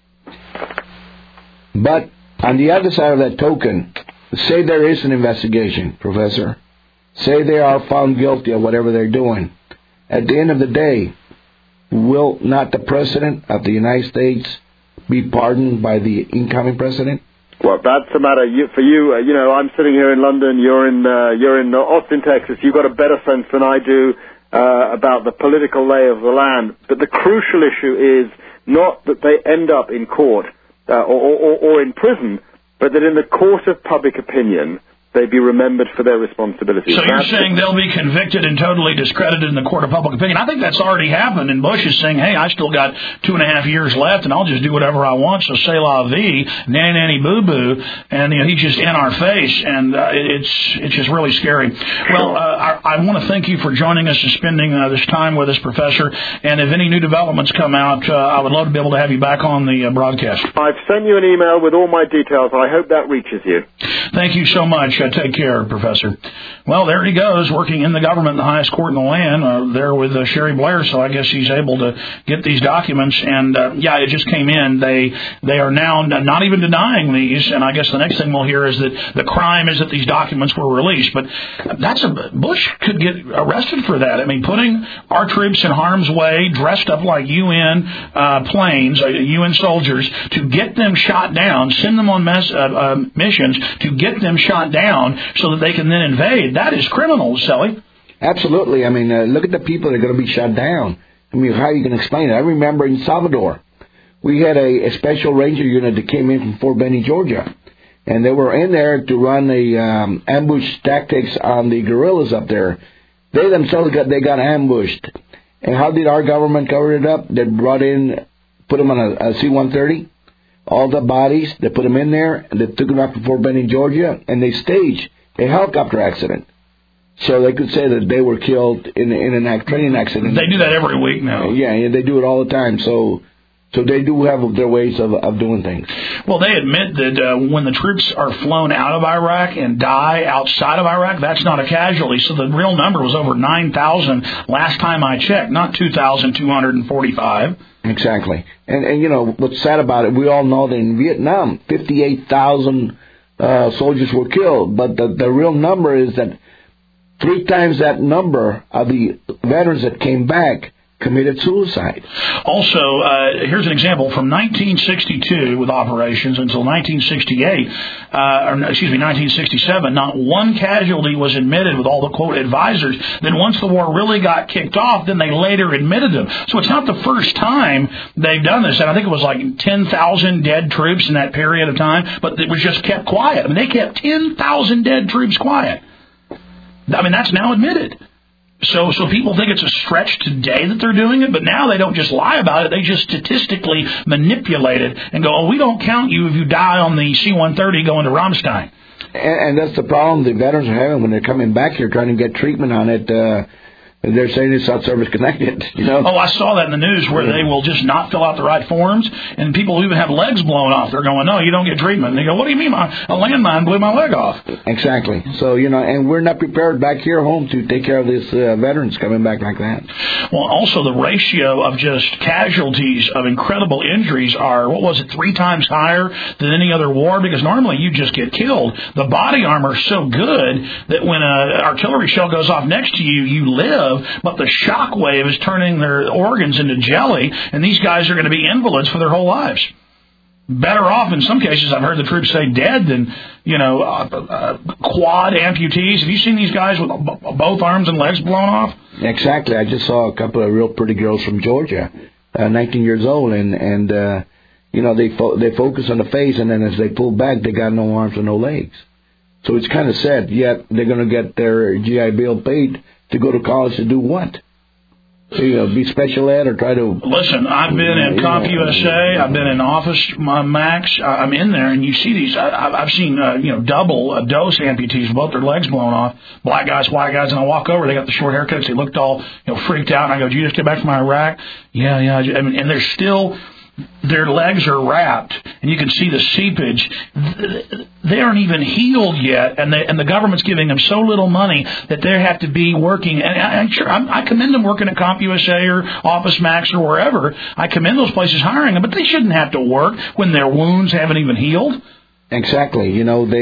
Speaker 3: But on the other side of that token, say there is an investigation, Professor. Say they are found guilty of whatever they're doing. At the end of the day, will not the President of the United States be pardoned by the incoming President?
Speaker 7: Well, that's the matter for you. I'm sitting here in London. You're in Austin, Texas. You've got a better sense than I do about the political lay of the land. But the crucial issue is not that they end up in court or in prison, but that in the court of public opinion, they be remembered for their responsibilities.
Speaker 2: So you're saying they'll be convicted and totally discredited in the court of public opinion. I think that's already happened, and Bush is saying, hey, I still got 2.5 years left, and I'll just do whatever I want, so say la vie, nanny, nanny, boo-boo, and he's just in our face, and it's just really scary. Well, I want to thank you for joining us and spending this time with us, Professor, and if any new developments come out, I would love to be able to have you back on the broadcast.
Speaker 7: I've sent you an email with all my details. I hope that reaches you.
Speaker 2: Thank you so much. Take care, Professor. Well, there he goes, working in the government, the highest court in the land, there with Sherry Blair, so I guess he's able to get these documents, and it just came in. They are now not even denying these, and I guess the next thing we'll hear is that the crime is that these documents were released, but Bush could get arrested for that. I mean, putting our troops in harm's way, dressed up like UN planes, UN soldiers, to get them shot down, send them on missions to get them shot down so that they can then invade. That is criminal, Sally.
Speaker 3: Absolutely. I mean, look at the people that are going to be shot down. I mean, how are you going to explain it? I remember in Salvador, we had a special ranger unit that came in from Fort Benning, Georgia, and they were in there to run ambush tactics on the guerrillas up there. They themselves got ambushed. And how did our government cover it up? They put them on a C-130. All the bodies, they put them in there, and they took them up to Fort Benning, Georgia, and they staged a helicopter accident. So they could say that they were killed in a training accident.
Speaker 2: They do that every week now.
Speaker 3: Yeah, they do it all the time. So they do have their ways of doing things.
Speaker 2: Well, they admit that when the troops are flown out of Iraq and die outside of Iraq, that's not a casualty. So the real number was over 9,000 last time I checked, not 2,245.
Speaker 3: Exactly. And what's sad about it, we all know that in Vietnam, 58,000 soldiers were killed. But the real number is that 3 times that number of the veterans that came back committed suicide.
Speaker 2: Also, here's an example from 1962 with operations until 1967. Not one casualty was admitted with all the, quote, advisors. Then once the war really got kicked off, then they later admitted them. So it's not the first time they've done this. And I think it was like 10,000 dead troops in that period of time, but it was just kept quiet. I mean, they kept 10,000 dead troops quiet. I mean, that's now admitted. So people think it's a stretch today that they're doing it, but now they don't just lie about it. They just statistically manipulate it and go, oh, we don't count you if you die on the C-130 going to Ramstein.
Speaker 3: And that's the problem the veterans are having when they're coming back here trying to get treatment on it. They're saying it's not service connected, you know.
Speaker 2: Oh, I saw that in the news where they will just not fill out the right forms, and people who even have legs blown off, they're going, no, you don't get treatment. And they go, what do you mean? A landmine blew my leg off.
Speaker 3: Exactly. So, you know, and we're not prepared back here home to take care of these veterans coming back like that.
Speaker 2: Well, also the ratio of just casualties of incredible injuries are, 3 times higher than any other war? Because normally you just get killed. The body armor is so good that when an artillery shell goes off next to you, you live. But the shock wave is turning their organs into jelly, and these guys are going to be invalids for their whole lives. Better off, in some cases, I've heard the troops say dead than, quad amputees. Have you seen these guys with both arms and legs blown off?
Speaker 3: Exactly. I just saw a couple of real pretty girls from Georgia, 19 years old, and they focus on the face, and then as they pull back, they got no arms and no legs. So it's kind of sad, yet they're going to get their GI Bill paid to go to college to do what? Be special ed or try to...
Speaker 2: Listen, I've been in CompUSA. I've been in Office Max. I'm in there, and you see these. I've seen, double dose amputees with both their legs blown off. Black guys, white guys, and I walk over. They got the short haircuts. They looked all, freaked out. And I go, did you just get back from Iraq? Yeah. And they're still... Their legs are wrapped, and you can see the seepage. They aren't even healed yet, and the government's giving them so little money that they have to be working. And I commend them working at CompUSA or Office Max or wherever. I commend those places hiring them, but they shouldn't have to work when their wounds haven't even healed.
Speaker 3: Exactly.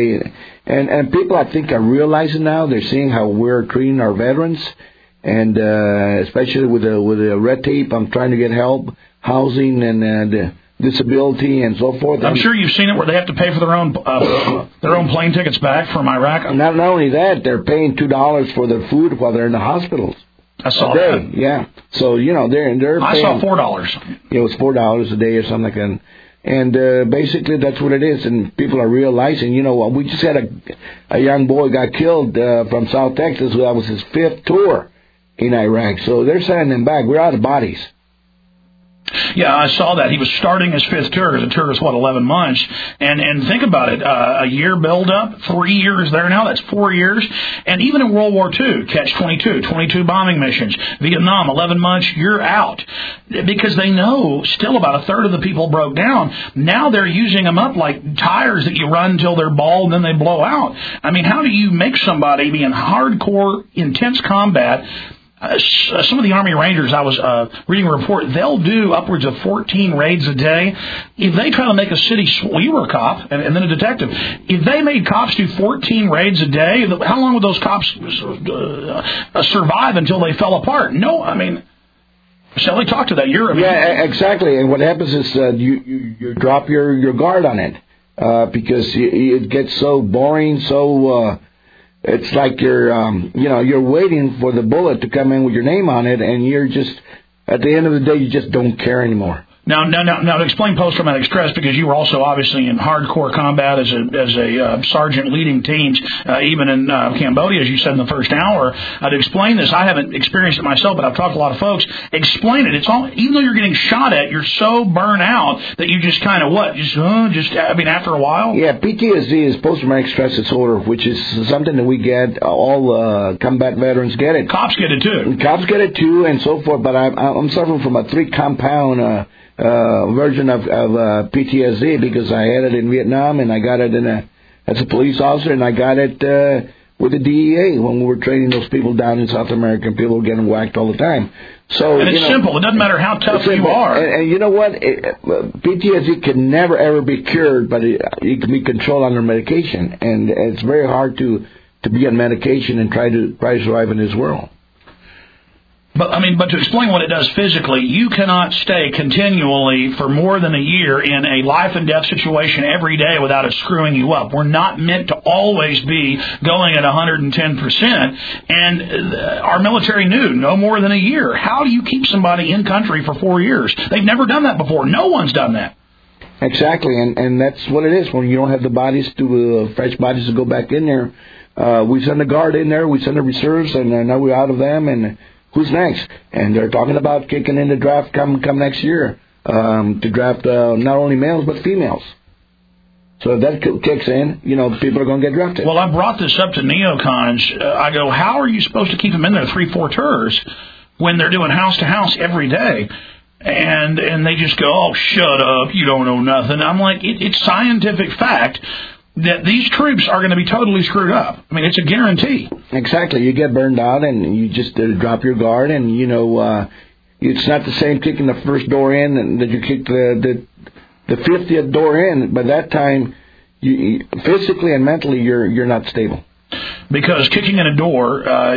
Speaker 3: And people, I think, are realizing now. They're seeing how we're treating our veterans, and especially with the red tape. I'm trying to get help. Housing and disability and so forth.
Speaker 2: I'm sure you've seen it where they have to pay for their own plane tickets back from Iraq.
Speaker 3: Not only that, they're paying $2 for their food while they're in the hospitals.
Speaker 2: I saw that.
Speaker 3: Yeah. So they're.
Speaker 2: I saw $4.
Speaker 3: It was $4 a day or something like that. And basically that's what it is. And people are realizing. We just had a young boy got killed from South Texas. That was his 5th tour in Iraq. So they're sending him back. We're out of bodies.
Speaker 2: Yeah, I saw that. He was starting his 5th tour. The tour was, 11 months? And think about it. A year build-up, 3 years there now. That's 4 years. And even in World War II, Catch-22, 22 bombing missions. Vietnam, 11 months, you're out. Because they know still about a third of the people broke down. Now they're using them up like tires that you run until they're bald and then they blow out. I mean, how do you make somebody be in hardcore, intense combat? Some of the Army Rangers, I was reading a report, they'll do upwards of 14 raids a day. If they try to make a city, you were a cop and then a detective, if they made cops do 14 raids a day, how long would those cops survive until they fell apart? No, I mean, Shelley, talk to that.
Speaker 3: Yeah, exactly. And what happens is you drop your guard on it because it gets so boring, so... It's like you're waiting for the bullet to come in with your name on it, and you're just, at the end of the day, you just don't care anymore.
Speaker 2: Now, to explain post-traumatic stress, because you were also obviously in hardcore combat as a sergeant leading teams, even in Cambodia, as you said in the first hour. To explain this, I haven't experienced it myself, but I've talked to a lot of folks. Explain it. It's all, even though you're getting shot at, you're so burnt out that you just kind of after a while.
Speaker 3: Yeah, PTSD is post-traumatic stress disorder, which is something that we get. All combat veterans get it.
Speaker 2: Cops get it too.
Speaker 3: Cops get it too, and so forth. But I'm suffering from a 3-compound. Version of PTSD because I had it in Vietnam and I got it as a police officer and I got it with the DEA when we were training those people down in South America and people were getting whacked all the time. So
Speaker 2: and it's simple. It doesn't matter how tough you are.
Speaker 3: And you know what? PTSD can never ever be cured, but it can be controlled under medication, and it's very hard to be on medication and try to survive in this world.
Speaker 2: But to explain what it does physically, you cannot stay continually for more than a year in a life and death situation every day without it screwing you up. We're not meant to always be going at 110%. And our military knew no more than a year. How do you keep somebody in country for 4 years? They've never done that before. No one's done that.
Speaker 3: Exactly, and that's what it is. When you don't have the bodies fresh bodies to go back in there, we send a guard in there, we send the reserves, and now we're out of them, and who's next? And they're talking about kicking in the draft come next year to draft not only males but females. So if that kicks in, people are going to get drafted.
Speaker 2: Well, I brought this up to neocons. I go, how are you supposed to keep them in there 3-4 tours when they're doing house to house every day? And they just go, oh, shut up, you don't know nothing. I'm like, it's scientific fact that these troops are going to be totally screwed up. I mean, it's a guarantee.
Speaker 3: Exactly. You get burned out and you just drop your guard, and, it's not the same kicking the first door in and that you kick the 50th door in. By that time, you, physically and mentally, you're not stable.
Speaker 2: Because kicking in a door,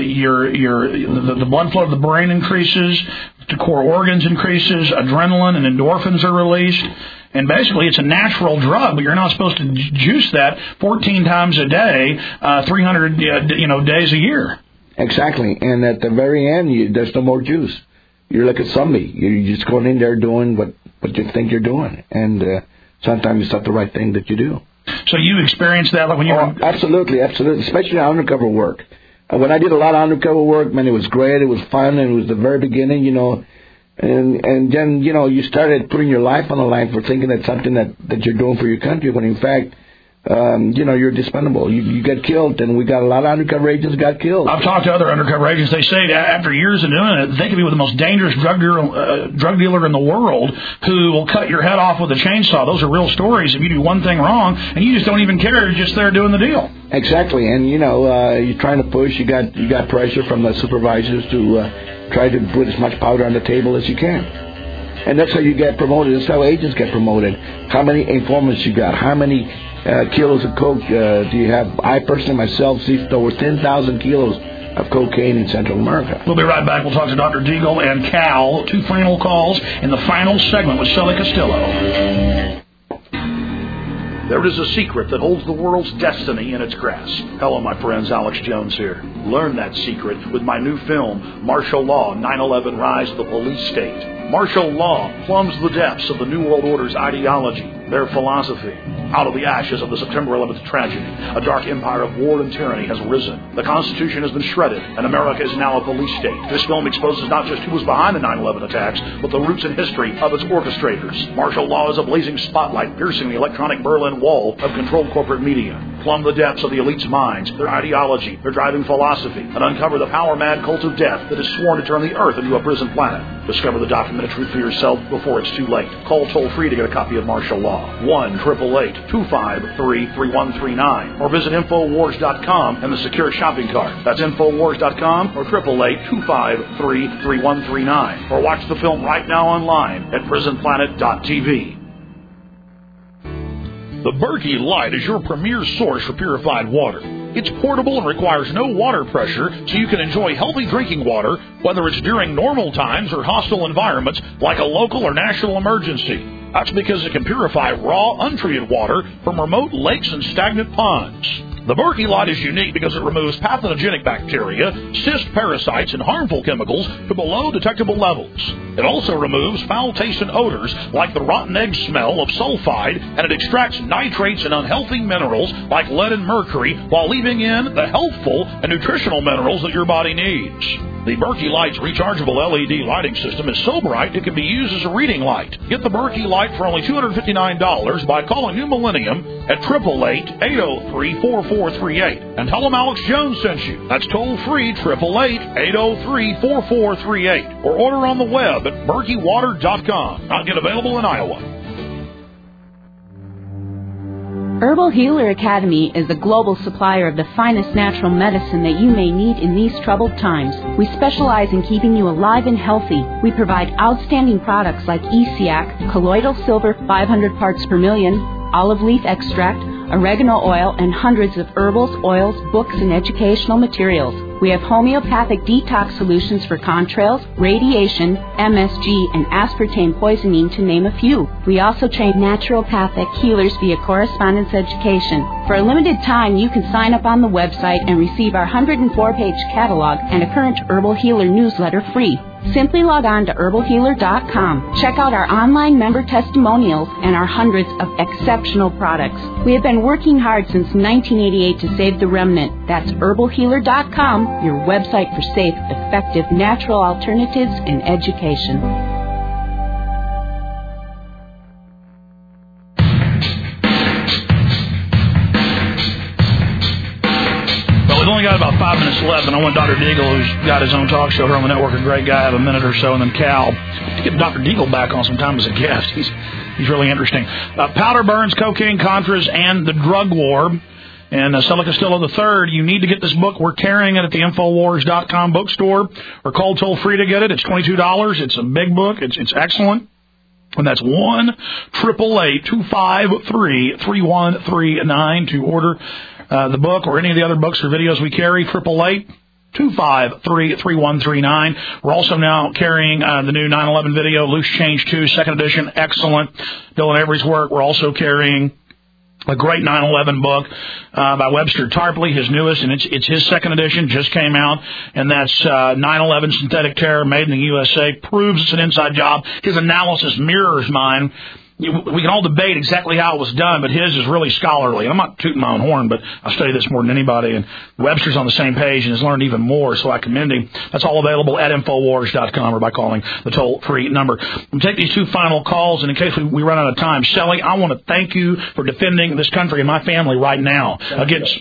Speaker 2: the blood flow to the brain increases, the core organs increases, adrenaline and endorphins are released, and basically it's a natural drug, but you're not supposed to juice that 14 times a day, 300 days a year.
Speaker 3: Exactly, and at the very end, there's no more juice. You're like a zombie. You're just going in there doing what you think you're doing, and sometimes it's not the right thing that you do.
Speaker 2: So you experienced that when you were...
Speaker 3: Absolutely, especially undercover work. When I did a lot of undercover work, man, it was great, it was fun, and it was the very beginning, and then, you started putting your life on the line for thinking that's something that you're doing for your country, when in fact... you're dispendable. You get killed, and we got a lot of undercover agents got killed.
Speaker 2: I've talked to other undercover agents. They say that after years of doing it, they could be with the most dangerous drug dealer in the world who will cut your head off with a chainsaw. Those are real stories. If you do one thing wrong, and you just don't even care, you're just there doing the deal.
Speaker 3: Exactly, and you're trying to push. You got pressure from the supervisors to try to put as much powder on the table as you can. And that's how you get promoted. That's how agents get promoted. How many informants you got? How many kilos of coke do you have? I personally myself seized over 10,000 kilos of cocaine in Central America.
Speaker 2: We'll be right back. We'll talk to Dr. Deagle and Cal. 2 final calls in the final segment with Sully Castillo. There is a secret that holds the world's destiny in its grasp. Hello, my friends. Alex Jones here. Learn that secret with my new film, Martial Law, 9/11 Rise of the Police State. Martial law plumbs the depths of the New World Order's ideology, their philosophy. Out of the ashes of the September 11th tragedy, a dark empire of war and tyranny has risen. The Constitution has been shredded, and America is now a police state. This film exposes not just who was behind the 9/11 attacks, but the roots and history of its orchestrators. Martial law is a blazing spotlight piercing the electronic Berlin Wall of controlled corporate media. Plumb the depths of the elite's minds, their ideology, their driving philosophy, and uncover the power-mad cult of death that is sworn to turn the Earth into a prison planet. Discover the documented truth for yourself before it's too late. Call toll-free to get a copy of Martial Law. 1-888-253-3139. Or visit Infowars.com and the secure shopping cart. That's Infowars.com or 888-253-3139. Or watch the film right now online at PrisonPlanet.tv. The Berkey Light is your premier source for purified water. It's portable and requires no water pressure, so you can enjoy healthy drinking water, whether it's during normal times or hostile environments like a local or national emergency. That's because it can purify raw, untreated water from remote lakes and stagnant ponds. The Berkey Light is unique because it removes pathogenic bacteria, cyst parasites, and harmful chemicals to below detectable levels. It also removes foul taste and odors like the rotten egg smell of sulfide, and it extracts nitrates and unhealthy minerals like lead and mercury while leaving in the healthful and nutritional minerals that your body needs. The Berkey Light's rechargeable LED lighting system is so bright it can be used as a reading light. Get the Berkey Light for only $259 by calling New Millennium at 888-803-4438 and tell them Alex Jones sent you. That's toll-free 888-803-4438 or order on the web at BerkeyWater.com. Not yet available in Iowa.
Speaker 14: Herbal Healer Academy is a global supplier of the finest natural medicine that you may need in these troubled times. We specialize in keeping you alive and healthy. We provide outstanding products like ESEAC, colloidal silver 500 parts per million, olive leaf extract, oregano oil, and hundreds of herbals, oils, books, and educational materials. We have homeopathic detox solutions for contrails, radiation, MSG, and aspartame poisoning, to name a few. We also train naturopathic healers via correspondence education. For a limited time, you can sign up on the website and receive our 104-page catalog and a current Herbal Healer newsletter free. Simply log on to herbalhealer.com. Check out our online member testimonials and our hundreds of exceptional products. We have been working hard since 1988 to save the remnant. That's herbalhealer.com, your website for safe, effective, natural alternatives and education.
Speaker 2: about 5 minutes left, and I want Dr. Deagle, who's got his own talk show here on the network, a great guy, have a minute or so, and then Cal. To get Dr. Deagle back on sometime as a guest. He's really interesting. Powder burns, cocaine, Contras, and the drug war. And Stella Castillo III, you need to get this book. We're carrying it at the Infowars.com bookstore, or call toll-free to get it. It's $22. It's a big book. It's excellent. And that's 1-888-253-3139 to order the book or any of the other books or videos we carry. 888-253-3139. We're also now carrying the new 9/11 video, Loose Change 2, second edition. Excellent. Dylan Avery's work. We're also carrying a great 9/11 book by Webster Tarpley, his newest, and it's his second edition, just came out, and that's 9/11 Synthetic Terror Made in the USA. Proves it's an inside job. His analysis mirrors mine. We can all debate exactly how it was done, but his is really scholarly. I'm not tooting my own horn, but I study this more than anybody, and Webster's on the same page and has learned even more, so I commend him. That's all available at Infowars.com or by calling the toll-free number. We'll take these two final calls, and in case we run out of time, Shelly, I want to thank you for defending this country and my family right now against...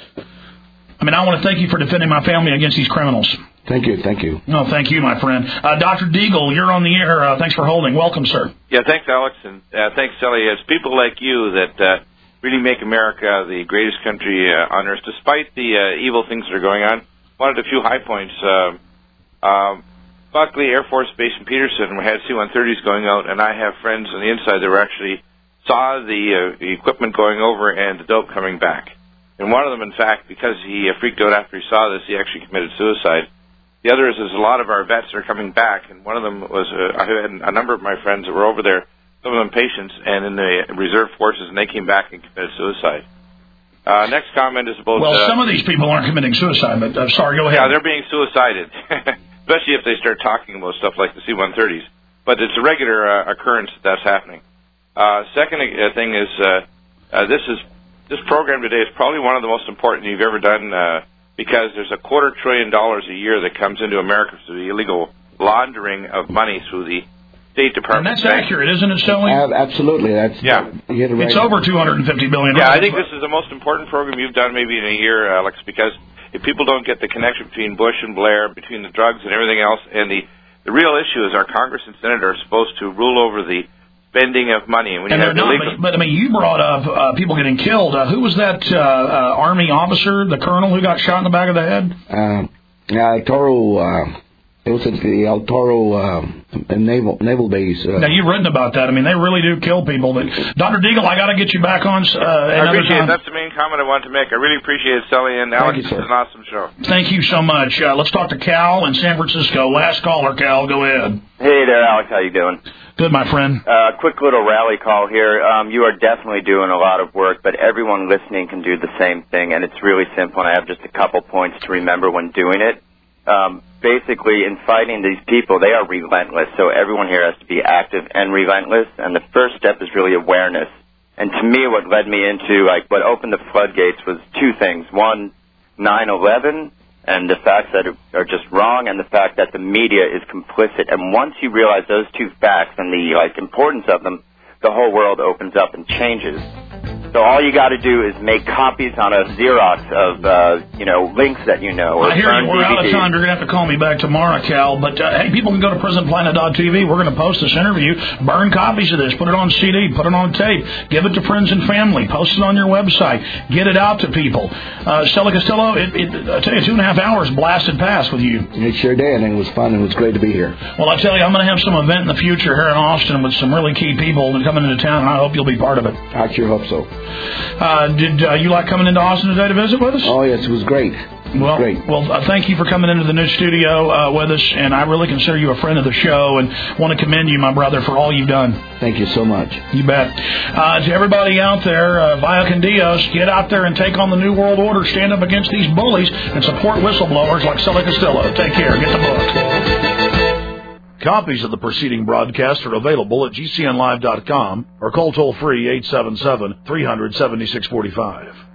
Speaker 2: I want to thank you for defending my family against these criminals.
Speaker 3: Thank you.
Speaker 2: No, thank you, my friend. Dr. Deagle, you're on the air. Thanks for holding. Welcome, sir.
Speaker 15: Yeah, thanks, Alex, and thanks, Sally. It's people like you that really make America the greatest country on earth, despite the evil things that are going on. Wanted a few high points. Buckley Air Force Base in Peterson, we had C-130s going out, and I have friends on the inside that were actually saw the equipment going over and the dope coming back. And one of them, in fact, because he freaked out after he saw this, he actually committed suicide. The other is there's a lot of our vets that are coming back, and one of them was, I had a number of my friends that were over there, some of them patients, and in the reserve forces, and they came back and committed suicide. Next comment is about...
Speaker 2: Well, some of these people aren't committing suicide, but sorry, go ahead.
Speaker 15: Yeah, they're being suicided, especially if they start talking about stuff like the C-130s. But it's a regular occurrence that's happening. Second thing is, this program today is probably one of the most important you've ever done because there's $250 billion a year that comes into America through the illegal laundering of money through the State Department.
Speaker 2: And that's accurate, isn't it, Stelly?
Speaker 3: Absolutely.
Speaker 2: It's over $250 billion.
Speaker 15: Yeah, I think this is the most important program you've done maybe in a year, Alex, because if people don't get the connection between Bush and Blair, between the drugs and everything else, and the real issue is our Congress and Senate are supposed to rule over the spending of money. And
Speaker 2: but you brought up people getting killed. Who was that Army officer, the colonel who got shot in the back of the head?
Speaker 3: Toro. It was at the El Toro naval base.
Speaker 2: Now, you've written about that. They really do kill people. But Dr. Deagle, I got to get you back on
Speaker 15: I appreciate it. That's the main comment I wanted to make. I really appreciate it, Sally, and Alex. This is an awesome show.
Speaker 2: Thank you so much. Let's talk to Cal in San Francisco. Last caller, Cal. Go ahead.
Speaker 16: Hey there, Alex. How you doing?
Speaker 2: Good, my friend.
Speaker 16: Quick little rally call here. You are definitely doing a lot of work, but everyone listening can do the same thing, and it's really simple, and I have just a couple points to remember when doing it. Basically, in fighting these people, they are relentless, so everyone here has to be active and relentless, and the first step is really awareness. And to me, what led me into, what opened the floodgates was two things. One, 9/11, and the facts that are just wrong, and the fact that the media is complicit. And once you realize those two facts and the importance of them, the whole world opens up and changes. So all you got to do is make copies on a Xerox of, links that you know. Or
Speaker 2: I hear you. We're out of time. You're going to have to call me back tomorrow, Cal. But, hey, people can go to PrisonPlanet.tv. We're going to post this interview. Burn copies of this. Put it on CD. Put it on tape. Give it to friends and family. Post it on your website. Get it out to people. Stella Castillo, I tell you, 2.5 hours blasted past with you.
Speaker 3: It sure did, and it was fun. It was great to be here.
Speaker 2: Well, I tell you, I'm going to have some event in the future here in Austin with some really key people coming into town, and I hope you'll be part of it.
Speaker 3: I sure hope so.
Speaker 2: Did you like coming into Austin today to visit with us?
Speaker 3: Oh, yes, it was great.
Speaker 2: Well, thank you for coming into the new studio with us, and I really consider you a friend of the show and want to commend you, my brother, for all you've done.
Speaker 3: Thank you so much.
Speaker 2: You bet. To everybody out there, Via Con Dios, get out there and take on the New World Order, stand up against these bullies, and support whistleblowers like Stella Castillo. Take care. Get the book. Copies of the preceding broadcast are available at GCNlive.com or call toll-free 877-300-7645.